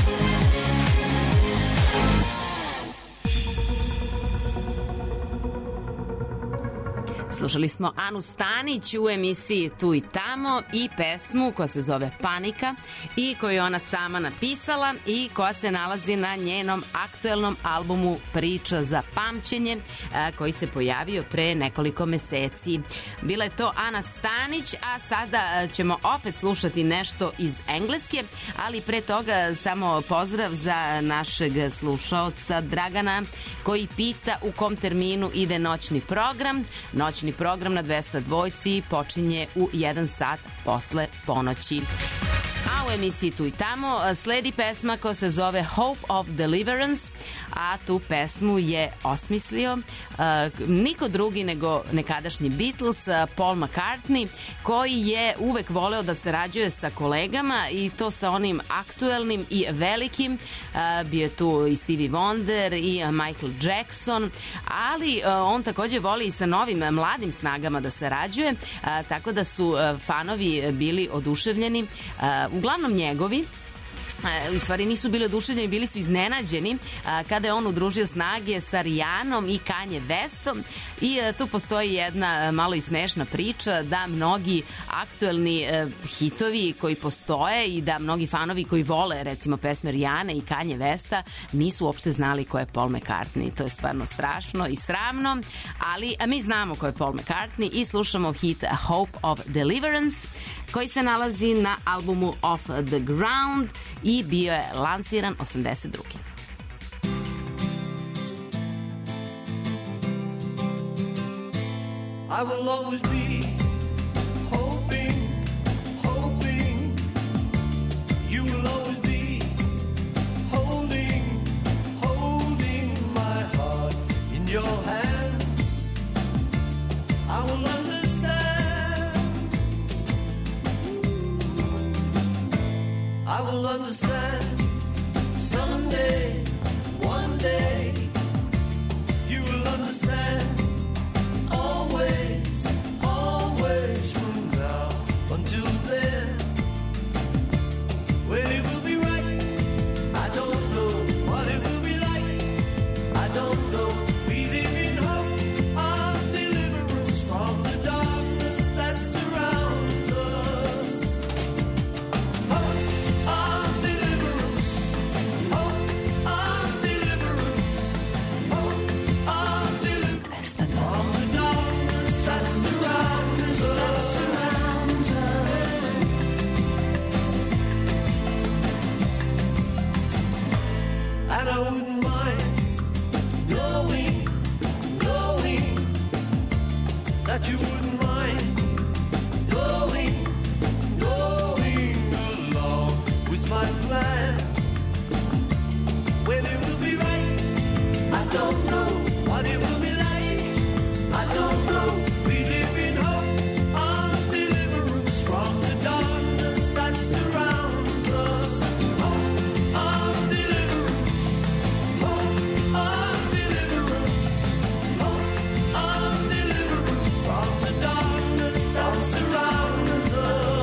Slušali smo Anu Stanić u emisiji Tu i tamo i pesmu koja se zove Panika i koju je ona sama napisala i koja se nalazi na njenom aktuelnom albumu Priča za pamćenje, a, koji se pojavio pre nekoliko meseci. Bila je to Ana Stanić, a sada a, ćemo opet slušati nešto iz Engleske, ali pre toga samo pozdrav za našeg slušaoca Dragana koji pita u kom terminu ide noćni program. Noćni program na dvesta dva počinje u jedan sat posle ponoći. A u emisiji Tu i tamo sledi pesma koja se zove Hope of Deliverance, a tu pesmu je osmislio uh, niko drugi nego nekadašnji Beatles, uh, Paul McCartney, koji je uvek voleo da sarađuje sa kolegama i to sa onim aktuelnim i velikim. Uh, bio je tu i Stevie Wonder i uh, Michael Jackson, ali uh, on takođe voli i sa novim uh, mladim snagama da sarađuje, uh, tako da su uh, fanovi bili oduševljeni. Uh, uglavnom njegovi, u stvari nisu bili oduševljeni, bili su iznenađeni kada je on udružio snage sa Rijanom i Kanje Westom i tu postoji jedna malo i smešna priča da mnogi aktuelni hitovi koji postoje i da mnogi fanovi koji vole recimo pesme Rijane i Kanje Westa nisu uopšte znali ko je Paul McCartney. To je stvarno strašno i sramno, ali mi znamo ko je Paul McCartney i slušamo hit Hope of Deliverance koji se nalazi na albumu Off the Ground i bio je lanciran osamdeset druge. I will always be hoping, hoping you will always your hand, I will understand. I will understand someday, one day. You will understand always, always from now until then. When it will be right, I don't know what it will be like. I don't know. We live in hope of deliverance from the darkness that surrounds us. Hope of deliverance. Hope of deliverance. Hope of deliverance from the darkness that surrounds us. That surrounds us. And I wouldn't mind knowing, knowing that you wouldn't mind going, going along with my plan. When it will be right, I don't know what it will be like. I don't know. We live in hope of deliverance from the darkness that surrounds us. Hope of deliverance. Hope of deliverance. Hope of deliverance from the darkness that surrounds us.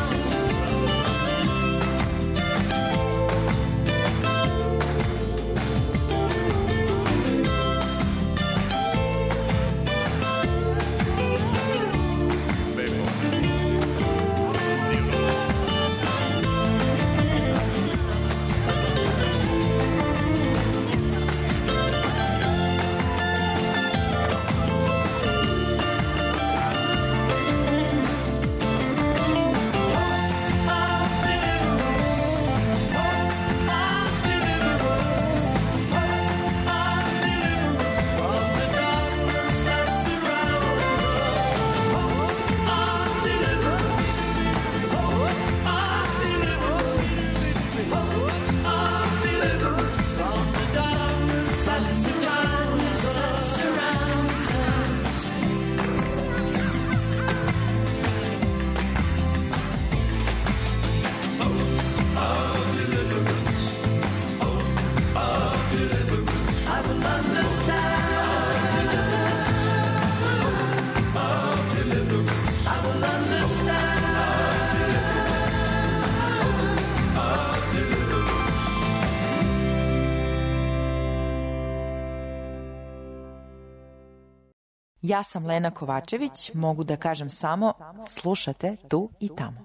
Ja sam Lena Kovačević, mogu da kažem samo slušate tu i tamo.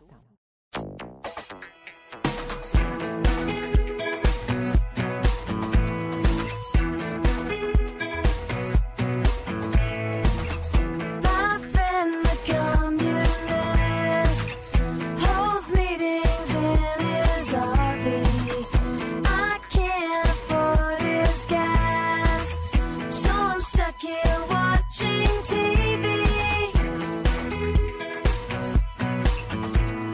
My friend, the communist, holds meetings in his R V. I can't afford his gas, so I'm stuck here watching T V.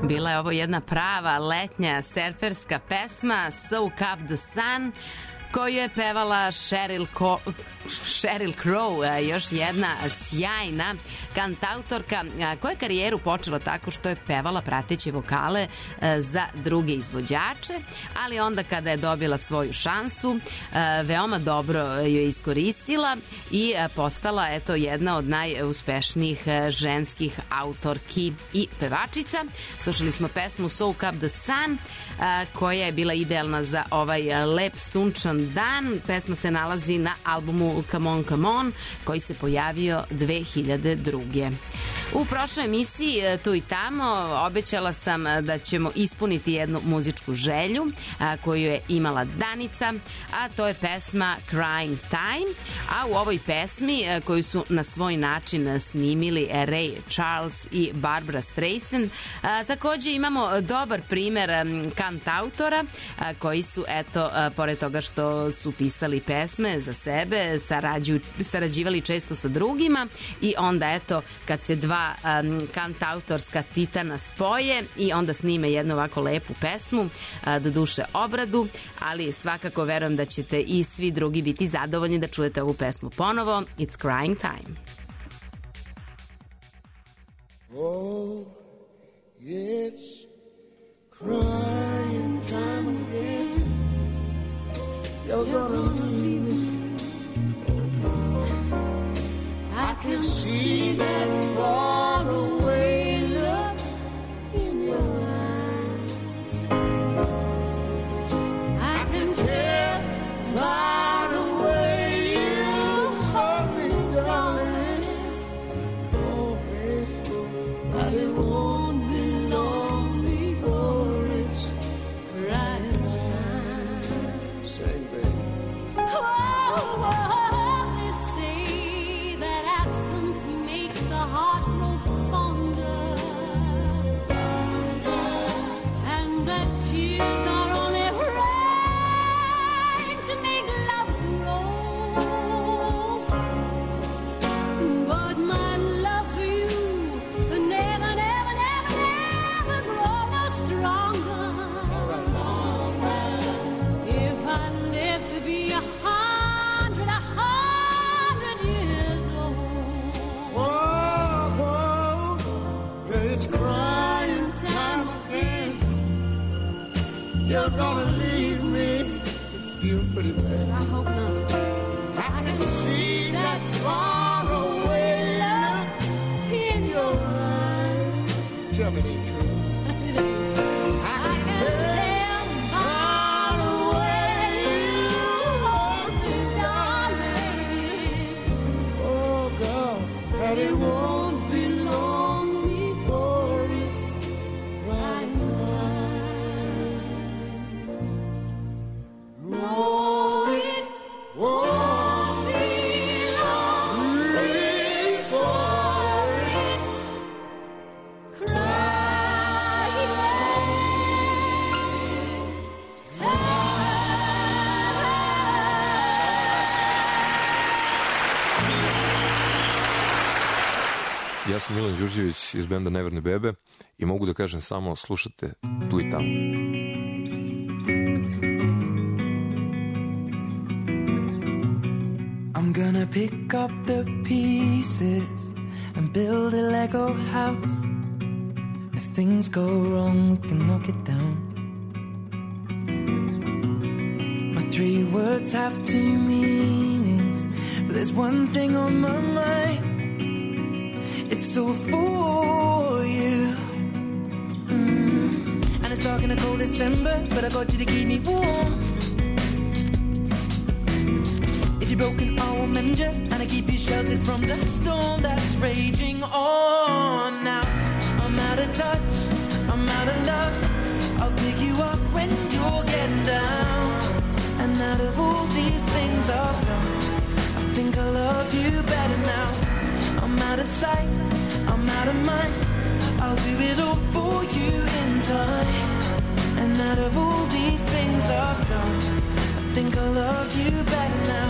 Bila je ovo jedna prava letnja surferska pesma Soak Up the Sun, koju je pevala Sheryl, Ko Sheryl Crow, još jedna sjajna kantautorka koja je karijeru počela tako što je pevala prateće vokale za druge izvođače, ali onda kada je dobila svoju šansu, veoma dobro ju je iskoristila i postala eto jedna od najuspešnijih ženskih autorki i pevačica. Slušali smo pesmu Soak Up the Sun, koja je bila idealna za ovaj lep sunčan dan. Pesma se nalazi na albumu Come On, Come On, koji se pojavio dve hiljade druge. U prošloj emisiji Tu i tamo obećala sam da ćemo ispuniti jednu muzičku želju a, koju je imala Danica, a to je pesma Crying Time, a u ovoj pesmi a, koju su na svoj način snimili Ray Charles i Barbara Streisand, a, takođe imamo dobar primer a, kantautora a, koji su eto a, pored toga što su pisali pesme za sebe, sarađu, sarađivali često sa drugima i onda eto kad se dva um, kantautorska titana spoje i onda snime jednu ovako lepu pesmu, uh, do duše obradu, ali svakako verujem da ćete i svi drugi biti zadovoljni da čujete ovu pesmu ponovo. It's Crying Time. Oh, it's crying time again. You're gonna leave me. I can see that far away look in your eyes. I can tell by the way you hold me, darling. Oh, baby, but it won't be long before it's crying time. Sing, baby. Oh, oh, they say that absence makes the heart grow fonder, and that tears are only rain to make love grow. But my love for you could never, never, never, never grow no stronger. If I live to be a hundred, a hundred years old. Whoa, whoa, it's crying time again. You're gonna leave me. Feel pretty bad. I hope not. I can see that far away look in your eyes. Tell me the truth. I can tell by the way you hold me, darling. Oh, God, that it won't be long before it's right time. Oh, it won't be long before it's crying time. Ja sam Milan Đurđević iz benda Neverne bebe i mogu da kažem samo slušate Tu i tamo. I'm gonna pick up the pieces and build a Lego house. If things go wrong, we can knock it down. My three words have two meanings, but there's one thing on my mind. It's all for you. Mm. And it's dark in a cold December, but I got you to keep me warm. If you're broken, I will mend you, and I keep you sheltered from the storm that's raging on. Now I'm out of touch, I'm out of love. I'll pick you up when you're getting down. And out of all these things I've done, I think I love you better now. I'm out of sight, I'm out of mind. I'll do it all for you in time. And out of all these things I've done, I think I love you better now.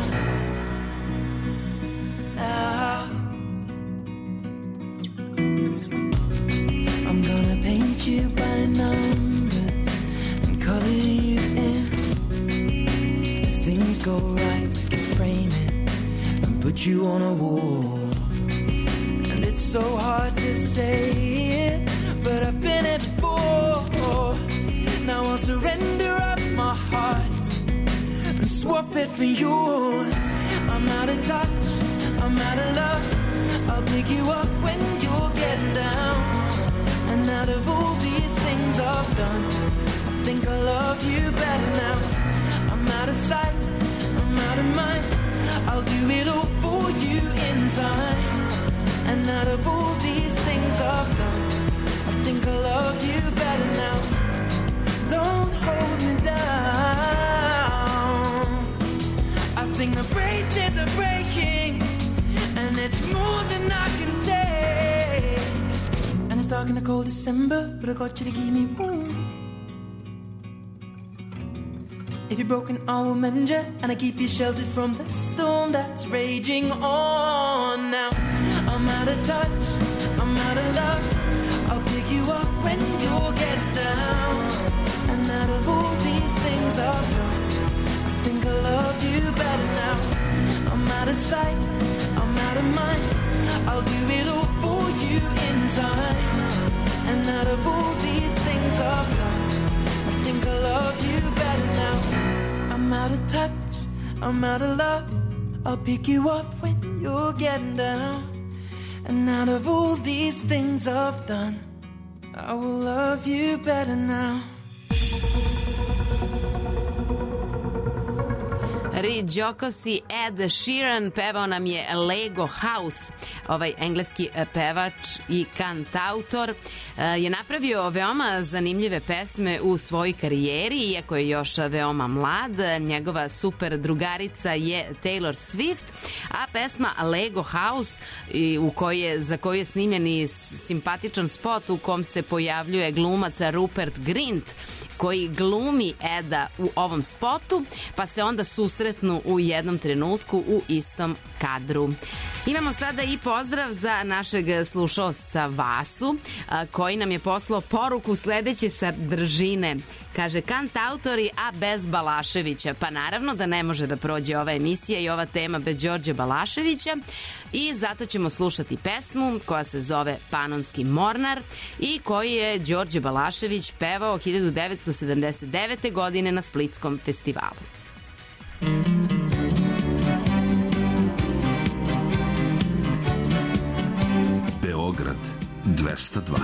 Now I'm gonna paint you by my numbers and color you in. If things go right, we can frame it and put you on a wall. And it's so hard to say it, but I've been it before. Now I'll surrender up my heart and swap it for yours. I'm out of touch, I'm out of love. I'll pick you up when you're getting down. And out of all these things I've done, I think I love you better now. I'm out of sight, I'm out of mind. I'll do it all for you in time. And out of all these things I've done, I think I love you better now. Don't hold me down. I think the braces are breaking, and it's more than I can take. And it's dark in the cold December, but I got you to keep me warm. If you're broken, I will mend you, and I keep you sheltered from the storm that's raging on. Now I'm out of touch, I'm out of love. I'll pick you up when you're getting down. And out of all these things I've done, I think I love you better now. I'm out of sight, I'm out of mind. I'll do it all for you in time. And out of all these things I've done, I think I love you better now. I'm out of touch, I'm out of love. I'll pick you up when you're getting down. And out of all these things I've done, I will love you better now. Riđokos i Ed Sheeran, pevao nam je Lego House. Ovaj engleski pevač i kantautor je napravio veoma zanimljive pesme u svojoj karijeri, iako je još veoma mlad. Njegova super drugarica je Taylor Swift, a pesma Lego House u koje, za koju je snimljen i simpatičan spot u kom se pojavljuje glumac Rupert Grint, koji glumi Eda u ovom spotu, pa se onda susretnu u jednom trenutku u istom kadru. Imamo sada i pozdrav za našeg slušaosca Vasu, koji nam je poslao poruku sledeće sadržine. Kaže, kantautori, a bez Balaševića. Pa naravno da ne može da prođe ova emisija i ova tema bez Đorđe Balaševića, i zato ćemo slušati pesmu koja se zove Panonski mornar i koju je Đorđe Balašević pevao hiljadu devetsto sedamdeset devete. godine na Splitskom festivalu. Beograd dvesta dva.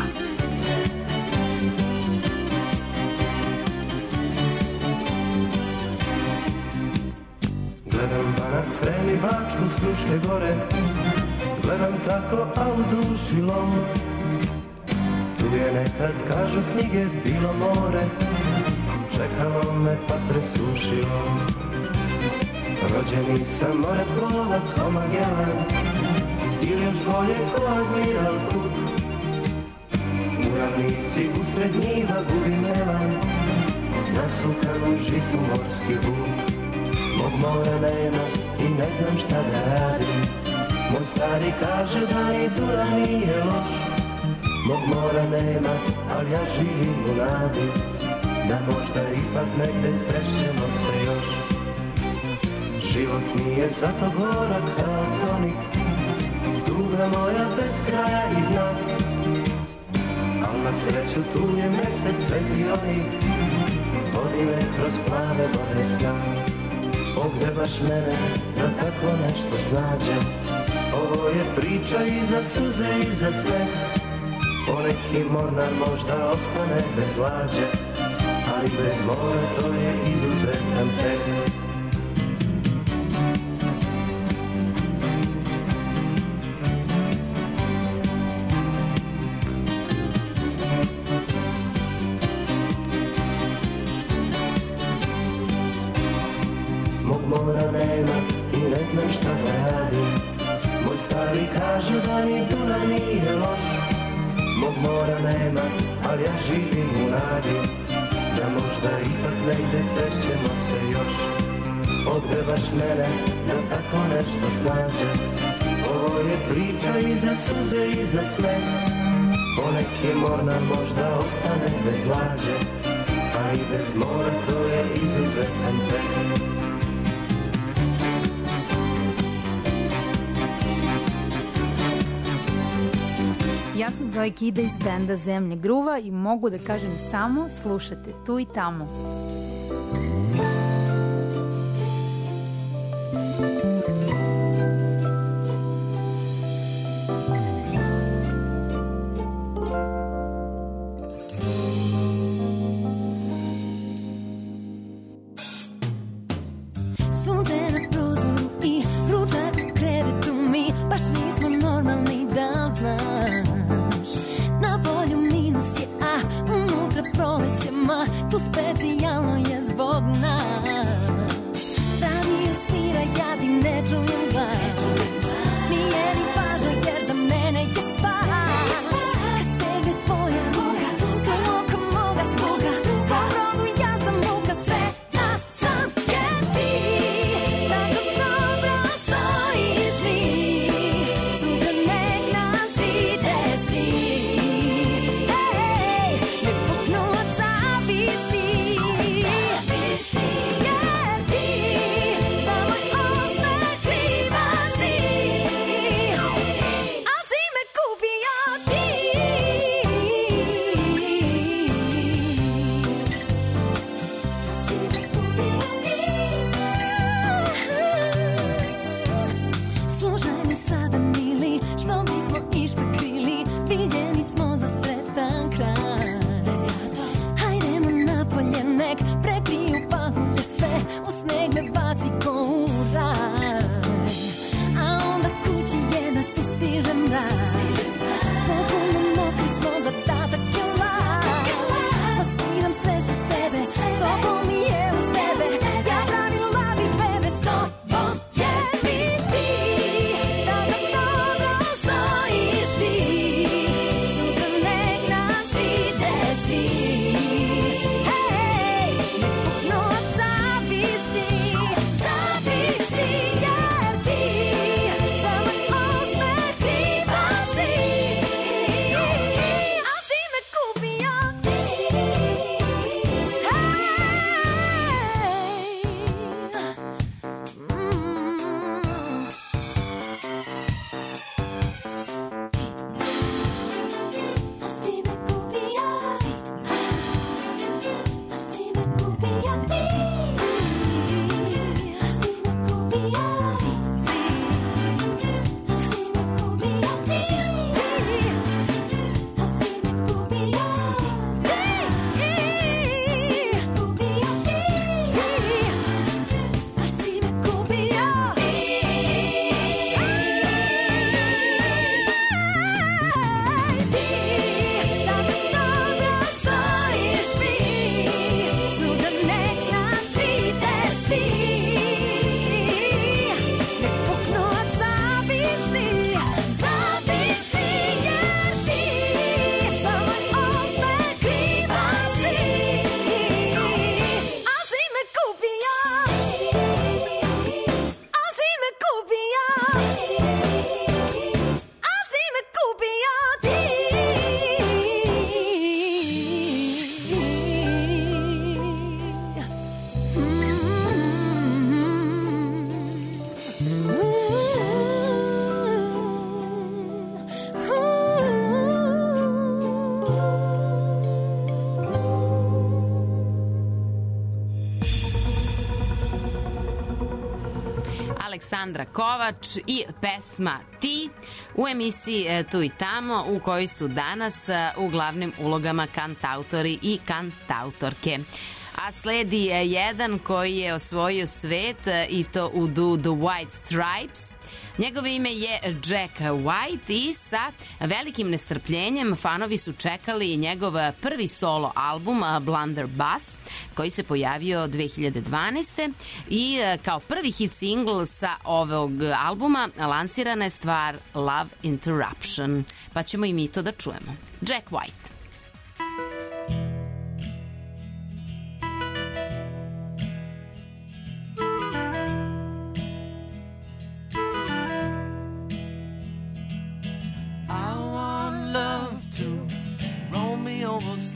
Gledam Banat, Srem i Bačku s Fruške gore, gledam tako, a u duši lom. Tu je nekad, kažu knjige, bilo more, čekalo me pa presušilo. Rođeni sam moreplovac ko Magellan, ili još bolje ko Admiral Cook. U ravnici usred njiva gubim elan, nasukan u žitu morski vuk. Mog mora nema i ne znam šta da radim, moj stari kaže da i Dura nije loš. Mog mora nema, ali ja živim u nadi, da možda ipak negde srećemo se još. Život mi je zato gorak kao tonik, tuga moja bez kraja i dna. Al na sreću tu je mesec svetlionik, vodi me kroz plave vode sna. Pogrebaš mene da tako nešto snađe, ovo je priča i za suze i za smeh. Poneki mornar možda ostane bez lađe, ali bez mora to je izuzetan tek. Mora nema i ne znam šta da radim, moj stari kaže da ni Duna nije loš. Mog mora nema, ali ja živim u nadi, da možda ipak negde srećemo se još. Pogrebaš mene da tako nešto snađe, ovo je priča i za suze i za smeh. Poneki mornar možda ostane bez laže, a i bez mora to je izuzetan trek. Ja sam Zoe Kida iz benda Zemlje gruva i mogu da kažem samo slušate tu i tamo. Sunce na prozoru i ručak u krevetu mi baš nismo normalni, da znaš. Na polju minus je, a unutra proleće, ma tu specijalno je zbog nas. Radio svira, ja ti ne čujem glas, nije ni važno jer za mene je spas. Kad stegne tvoja ruka, to oka moga sluga, to rodu ja sam muka, sve nasam jer ti tako dobro stojiš mi. Sutra nek nas vide svi, ej, nek puknu od zavisti, jer ti za moj osmeh kriva si, a si me kupio ti. Slušaj me sada mili, što bismo išta krili, viđeni smo za sretan kraj. Hajdemo napolje, nek prekriju pahulje sve, u sneg me baci ko u raj. A onda kući je da se stiže mrak, potpuno mokri smo, zadatak je lak. Poskidam sve sa sebe, toplo mi je uz tebe, ja pravim lavi bebe s tobom, jer mi ti tako dobro stojiš ti. Sutra nek nas vide svi, hej, nek puknu od zavisti, zavisti, jer ti za moj osmeh kriva si, a si me kupio ti. Aleksandra Kovač i pesma Ti u emisiji e, Tu i tamo, u kojoj su danas e, u glavnim ulogama kantautori i kantautorke. A sledi e, jedan koji je osvojio svet e, i to u du The White Stripes. Njegovo ime je Jack White i sa velikim nestrpljenjem fanovi su čekali njegov prvi solo album Blunderbuss, koji se pojavio dve hiljade dvanaeste. i kao prvi hit singl sa ovog albuma lansirana je stvar Love Interruption, pa ćemo i mi to da čujemo. Jack White. I want love to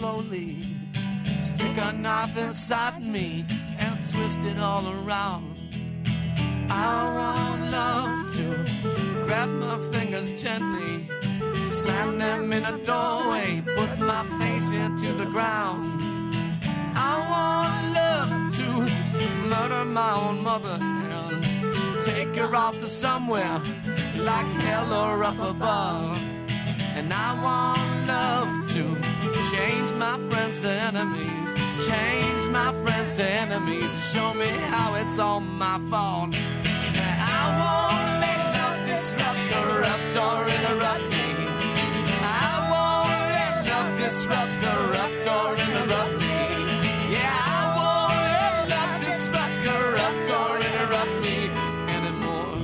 slowly. Stick a knife inside me and twist it all around. I want love to grab my fingers gently, slam them in a doorway, put my face into the ground. I want love to murder my own mother and take her off to somewhere like hell or up above. And I want love to change my friends to enemies, change my friends to enemies, show me how it's all my fault. I won't let love disrupt, corrupt, or interrupt me. I won't let love disrupt, corrupt, or interrupt me. Yeah, I won't let love disrupt, corrupt, or interrupt me anymore.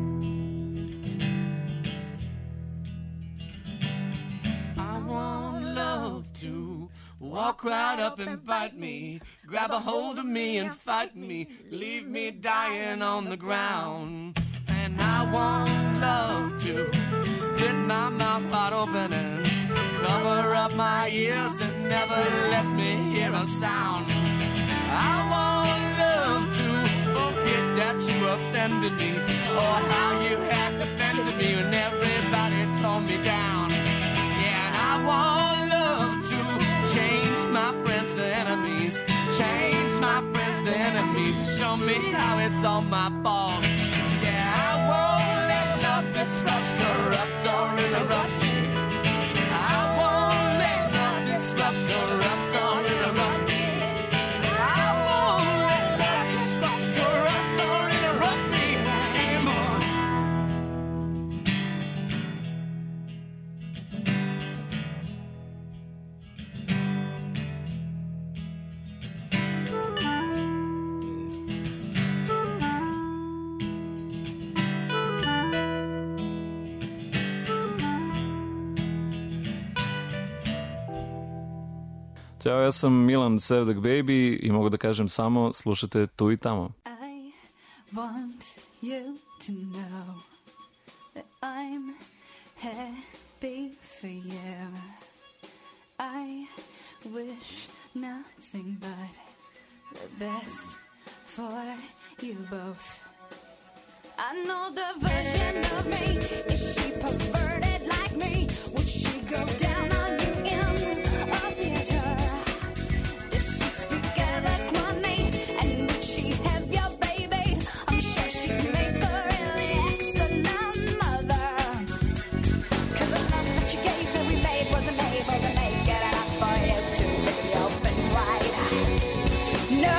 I want love to walk right up and bite me, grab a hold of me and fight me, leave me dying on the ground. And I want love to split my mouth wide open and cover up my ears and never let me hear a sound. I want love to forget that you offended me, or how you had defended me when everybody tore me down. Yeah, and I want love to change my friends to enemies, change my friends to enemies, show me how it's all my fault. Yeah, I won't let love disrupt, corrupt, or interrupt me. I won't let love disrupt, corrupt, or interrupt me. I won't let love disrupt, corrupt, or interrupt me anymore. Ćao, ja sam Milan Sevdak Baby i mogu da kažem samo slušate Tu i Tamo. I want you to know that I'm happy for you. I wish nothing but the best for you both. I know the version of me, is she perverted like me? Would she go down on you in a theater? Does she speak eloquently? And would she have your baby? I'm sure she'd make a really excellent mother. 'Cause the love that you gave that we made wasn't able to make it enough for you to be open wide. No.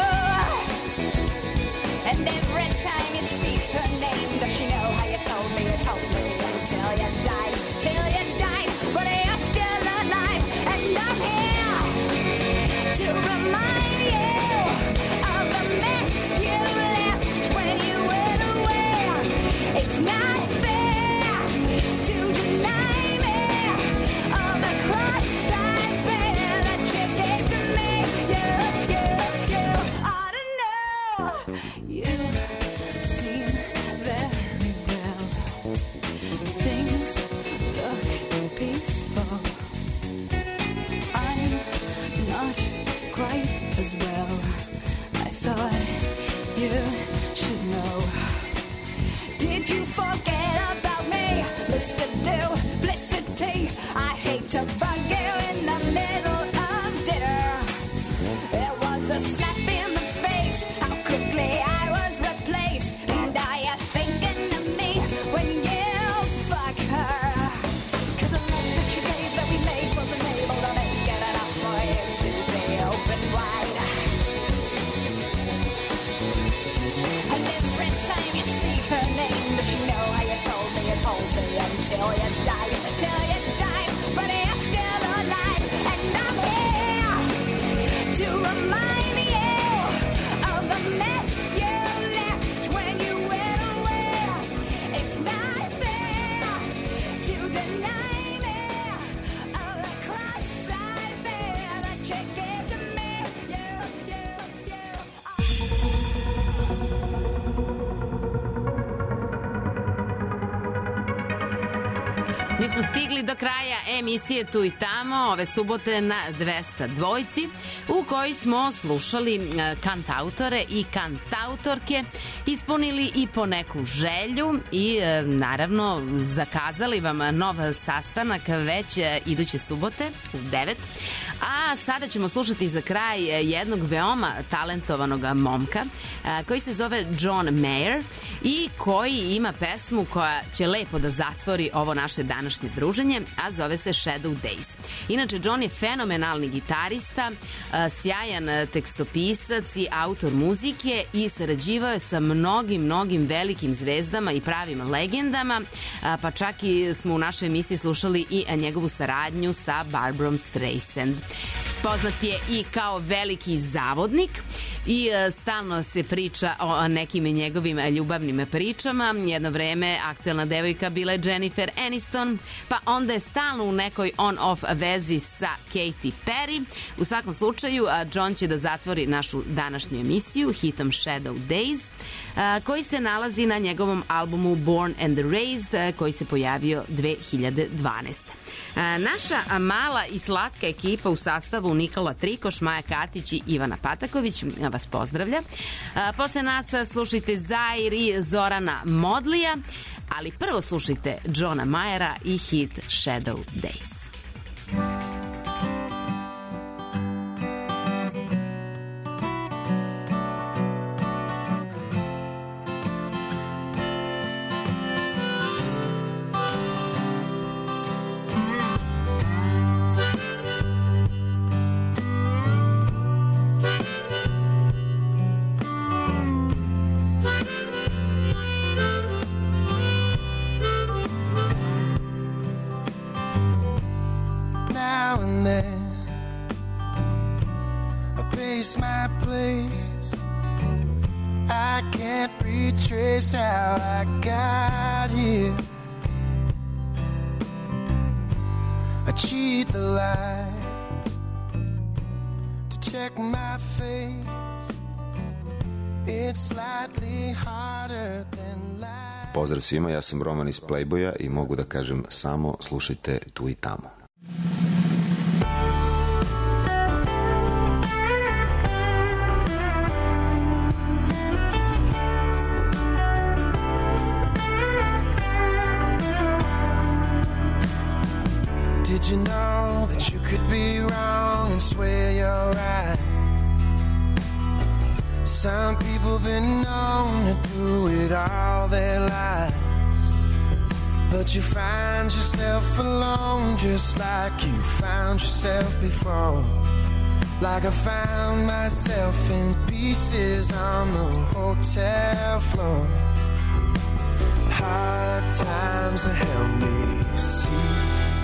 And every time you speak her name, does she know how you told me it told me until you died, till you died, but you're still alive, and I'm here to remind you of the mess you left when you went away. It's not fair to deny me of the cross I bear that you gave to me. You, you, you ought to know. You seem very well. Things look peaceful. I'm not quite as well. I thought you should know. Did you forget about me, Mister Duplicity? I hate to bug you in the middle of dinner. There was a slap in the face, how quickly I was replaced. And are you thinking of me when you fuck her? 'Cause the love that you gave that we made wasn't able to make it enough for you to be open wide. And every time you speak her name, does she know how you told me and hold me until you died, till you died, but you're still alive, and I'm here to remind you of the mess you left when you went away. It's not fair to deny me of the cross I bear that you gave to me. You, you, you. Mi smo stigli do kraja emisije Tu i tamo ove subote na dvesta dvojci u kojoj smo slušali e, kantautore i kantautorke, ispunili i po neku želju i e, naravno zakazali vam nov sastanak već e, iduće subote u devet. A sada ćemo slušati za kraj jednog veoma talentovanog momka a, koji se zove John Mayer i koji ima pesmu koja će lepo da zatvori ovo naše današnje druženje, a zove se Shadow Days. Inače, John je fenomenalni gitarista, a, sjajan tekstopisac i autor muzike i sarađivao je sa mnogim, mnogim velikim zvezdama i pravim legendama, a, pa čak i smo u našoj emisiji slušali i njegovu saradnju sa Barbarom Streisand. Poznat je i kao veliki zavodnik i e, stalno se priča o nekim njegovim ljubavnim pričama. Jedno vreme aktuelna devojka bila je Jennifer Aniston, pa onda je stalno u nekoj on-off vezi sa Katy Perry. U svakom slučaju, John će da zatvori našu današnju emisiju hitom Shadow Days, a, koji se nalazi na njegovom albumu Born and Raised, a, koji se pojavio dve hiljade dvanaeste. A, naša mala i slatka ekipa u sastavu Nikola Trikoš, Maja Katić i Ivana Pataković vas pozdravlja. A, posle nas slušajte Zair i Zorana Modlija, ali prvo slušajte Johna Mayera i hit Shadow Days. How I got here, I cheat the light to check my face. It's slightly harder than life. Pozdrav svima, ja sam Roman iz Playboya i mogu da kažem samo slušajte Tu i tamo. Did you know that you could be wrong and swear you're right? Some people been known to do it all their lives, but you find yourself alone just like you found yourself before. Like I found myself in pieces on the hotel floor. Hard times have helped me see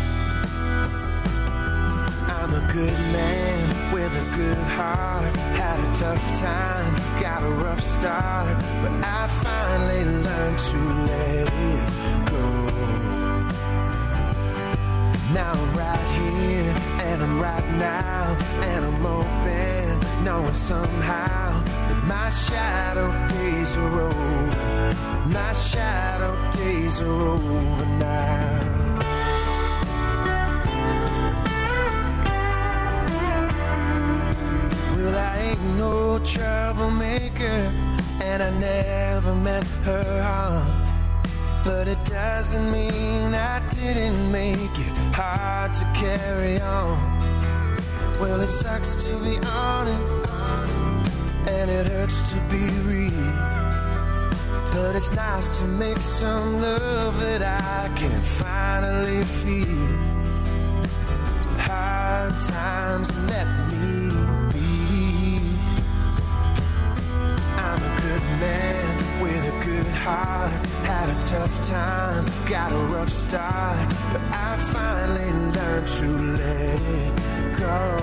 I'm a good man with a good heart. Had a tough time, got a rough start, but I finally learned to let it go. Now I'm right here, and I'm right now, and I'm open, knowing somehow that my shadow days are over. My shadow days are over now. I ain't no troublemaker, and I never meant her harm, but it doesn't mean I didn't make it hard to carry on. Well, it sucks to be honest, and it hurts to be real, but it's nice to make some love that I can finally feel. Hard times let me I'm a good man with a good heart. Had a tough time, got a rough start, but I finally learned to let it go.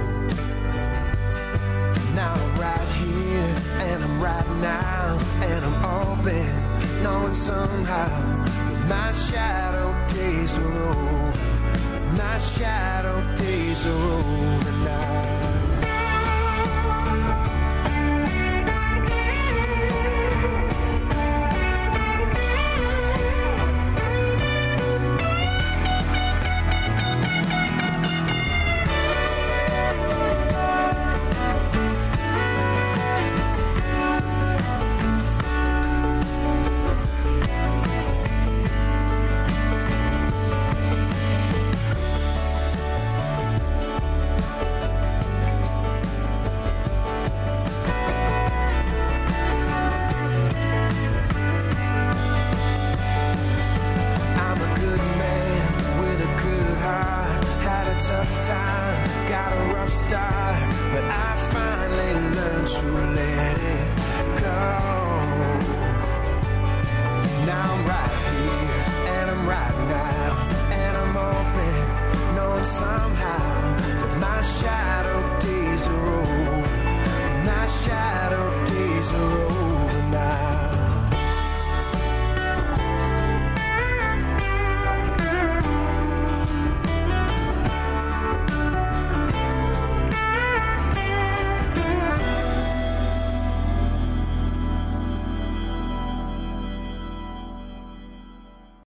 Now I'm right here, and I'm right now, and I'm open, knowing somehow that my shadow days are over. mine got a rough start, but I finally learned to let it go. Now I'm right here, and I'm right now, and I'm open, knowing somehow